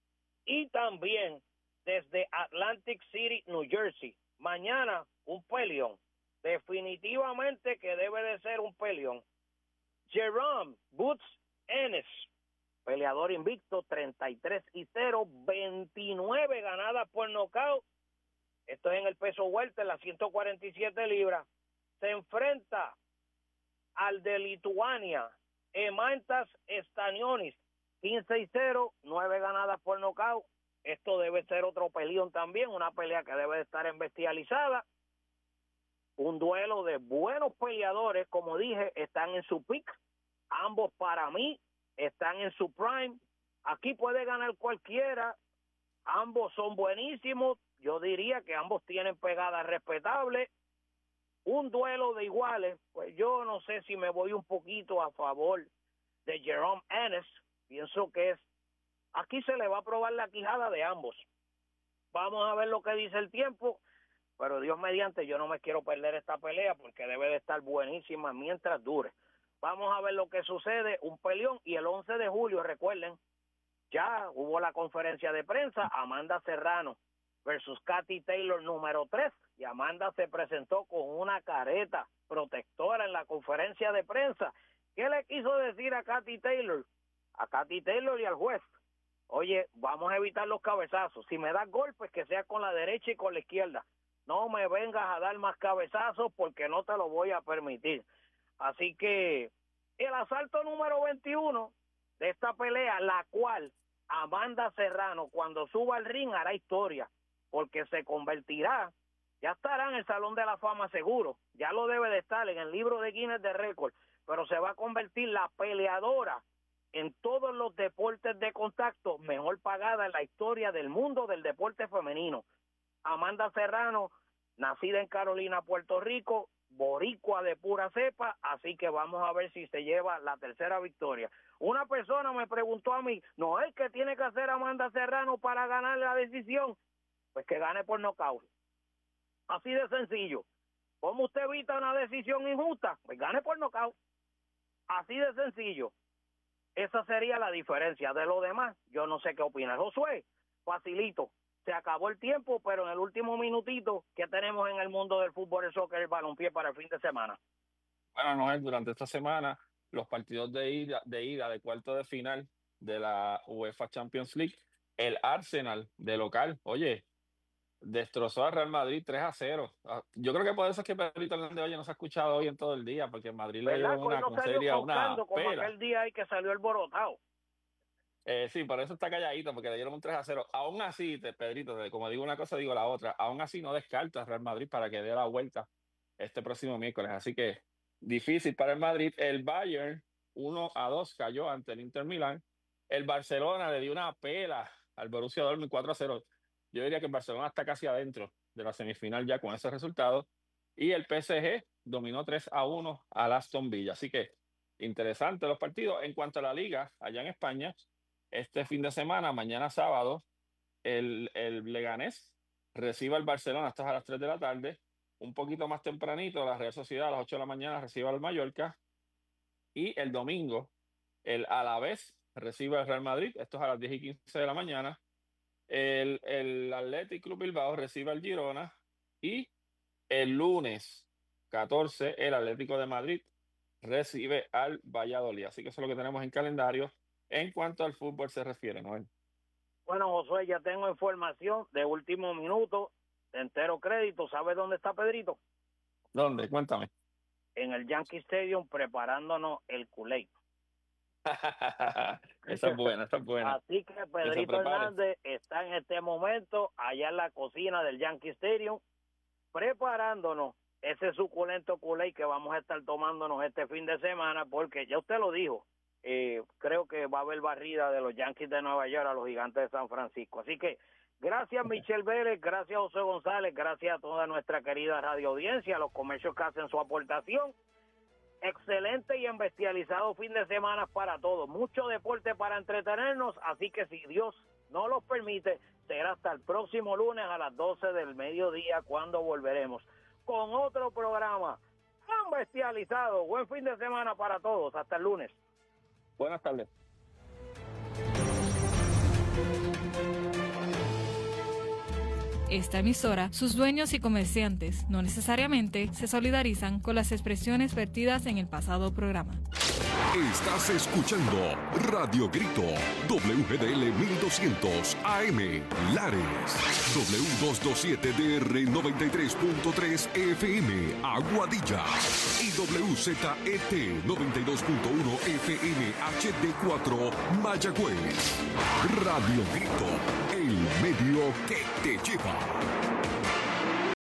Y también desde Atlantic City, New Jersey, mañana un peleón, definitivamente que debe de ser un peleón. Jerome Boots Ennis, peleador invicto, treinta y tres y cero, veintinueve ganadas por nocaut. Esto es en el peso welter, las ciento cuarenta y siete libras. Se enfrenta al de Lituania, Emantas Stanionis, quince y cero, nueve ganadas por nocaut. Esto debe ser otro peleón también, una pelea que debe de estar embestializada. Un duelo de buenos peleadores, como dije, están en su pick. Ambos para mí están en su prime. Aquí puede ganar cualquiera. Ambos son buenísimos. Yo diría que ambos tienen pegadas respetables. Un duelo de iguales, pues yo no sé si me voy un poquito a favor de Jerome Ennis. Pienso que es, aquí se le va a probar la quijada de ambos. Vamos a ver lo que dice el tiempo, pero Dios mediante, yo no me quiero perder esta pelea porque debe de estar buenísima mientras dure. Vamos a ver lo que sucede, un peleón, y el once de julio, recuerden, ya hubo la conferencia de prensa, Amanda Serrano versus Katy Taylor número tres, y Amanda se presentó con una careta protectora en la conferencia de prensa. ¿Qué le quiso decir a Katy Taylor? A Katy Taylor y al juez, oye, vamos a evitar los cabezazos. Si me das golpes, que sea con la derecha y con la izquierda. No me vengas a dar más cabezazos porque no te lo voy a permitir. Así que el asalto número veintiuno de esta pelea, la cual Amanda Serrano, cuando suba al ring, hará historia, porque se convertirá, ya estará en el Salón de la Fama seguro, ya lo debe de estar en el libro de Guinness de Récord, pero se va a convertir la peleadora en todos los deportes de contacto mejor pagada en la historia del mundo del deporte femenino. Amanda Serrano, nacida en Carolina, Puerto Rico, boricua de pura cepa, así que vamos a ver si se lleva la tercera victoria. Una persona me preguntó a mí, ¿no es que tiene que hacer Amanda Serrano para ganar la decisión? Pues que gane por nocaut. Así de sencillo. ¿Cómo usted evita una decisión injusta? Pues gane por nocaut. Así de sencillo. Esa sería la diferencia. De lo demás, yo no sé qué opina Josué. Facilito. Se acabó el tiempo, pero en el último minutito, ¿qué tenemos en el mundo del fútbol, el soccer, el balompié para el fin de semana?
Bueno, Noel, durante esta semana, los partidos de ida, de ida de cuarto de final de la UEFA Champions League, el Arsenal de local, oye, destrozó a Real Madrid tres a cero. Yo creo que por eso es que Pedrito Hernández Oye no se ha escuchado hoy en todo el día, porque en Madrid le
¿Verdad?
dieron
Hoy
una
no
con
salió
seria, una
contando como
pela.
aquel día ahí que salió el borotado.
Eh, sí, por eso está calladito, porque le dieron un tres a cero. Aún así, te, Pedrito, te- como digo una cosa, digo la otra. Aún así no descarta a Real Madrid para que dé la vuelta este próximo miércoles. Así que difícil para el Madrid. El Bayern uno a dos cayó ante el Inter Milán. El Barcelona le dio una pela al Borussia Dortmund cuatro a cero. Yo diría que el Barcelona está casi adentro de la semifinal ya con ese resultado. Y el P S G dominó tres a uno al Aston Villa. Así que interesantes los partidos. En cuanto a la liga, allá en España, este fin de semana, mañana sábado, el, el Leganés recibe al Barcelona, esto es a las tres de la tarde. Un poquito más tempranito, la Real Sociedad a las ocho de la mañana recibe al Mallorca. Y el domingo, el Alavés recibe al Real Madrid, esto es a las diez y quince de la mañana. El, el Athletic Club Bilbao recibe al Girona. Y el lunes catorce, el Atlético de Madrid recibe al Valladolid. Así que eso es lo que tenemos en calendario en cuanto al fútbol se refiere, Noel.
Bueno, Josué, ya tengo información de último minuto, de entero crédito. ¿Sabes dónde está Pedrito?
¿Dónde? Cuéntame.
En el Yankee Stadium preparándonos el culé.
Esa es buena, esa es buena.
Así que Pedrito Hernández está en este momento allá en la cocina del Yankee Stadium preparándonos ese suculento culé que vamos a estar tomándonos este fin de semana, porque ya usted lo dijo, eh, creo que va a haber barrida de los Yankees de Nueva York a los Gigantes de San Francisco. Así que gracias Michelle Vélez, gracias José González, gracias a toda nuestra querida radio audiencia, a los comercios que hacen su aportación. Excelente y embestializado fin de semana para todos. Mucho deporte para entretenernos, así que si Dios no los permite, será hasta el próximo lunes a las doce del mediodía cuando volveremos con otro programa embestializado. Buen fin de semana para todos. Hasta el lunes.
Buenas tardes.
Esta emisora, sus dueños y comerciantes no necesariamente se solidarizan con las expresiones vertidas en el pasado programa.
Estás escuchando Radio Grito, W G D L mil doscientos A M, Lares, W doscientos veintisiete D R noventa y tres punto tres F M, Aguadilla, y W Z E T noventa y dos punto uno F M H D cuatro, Mayagüez. Radio Grito, el medio que te lleva.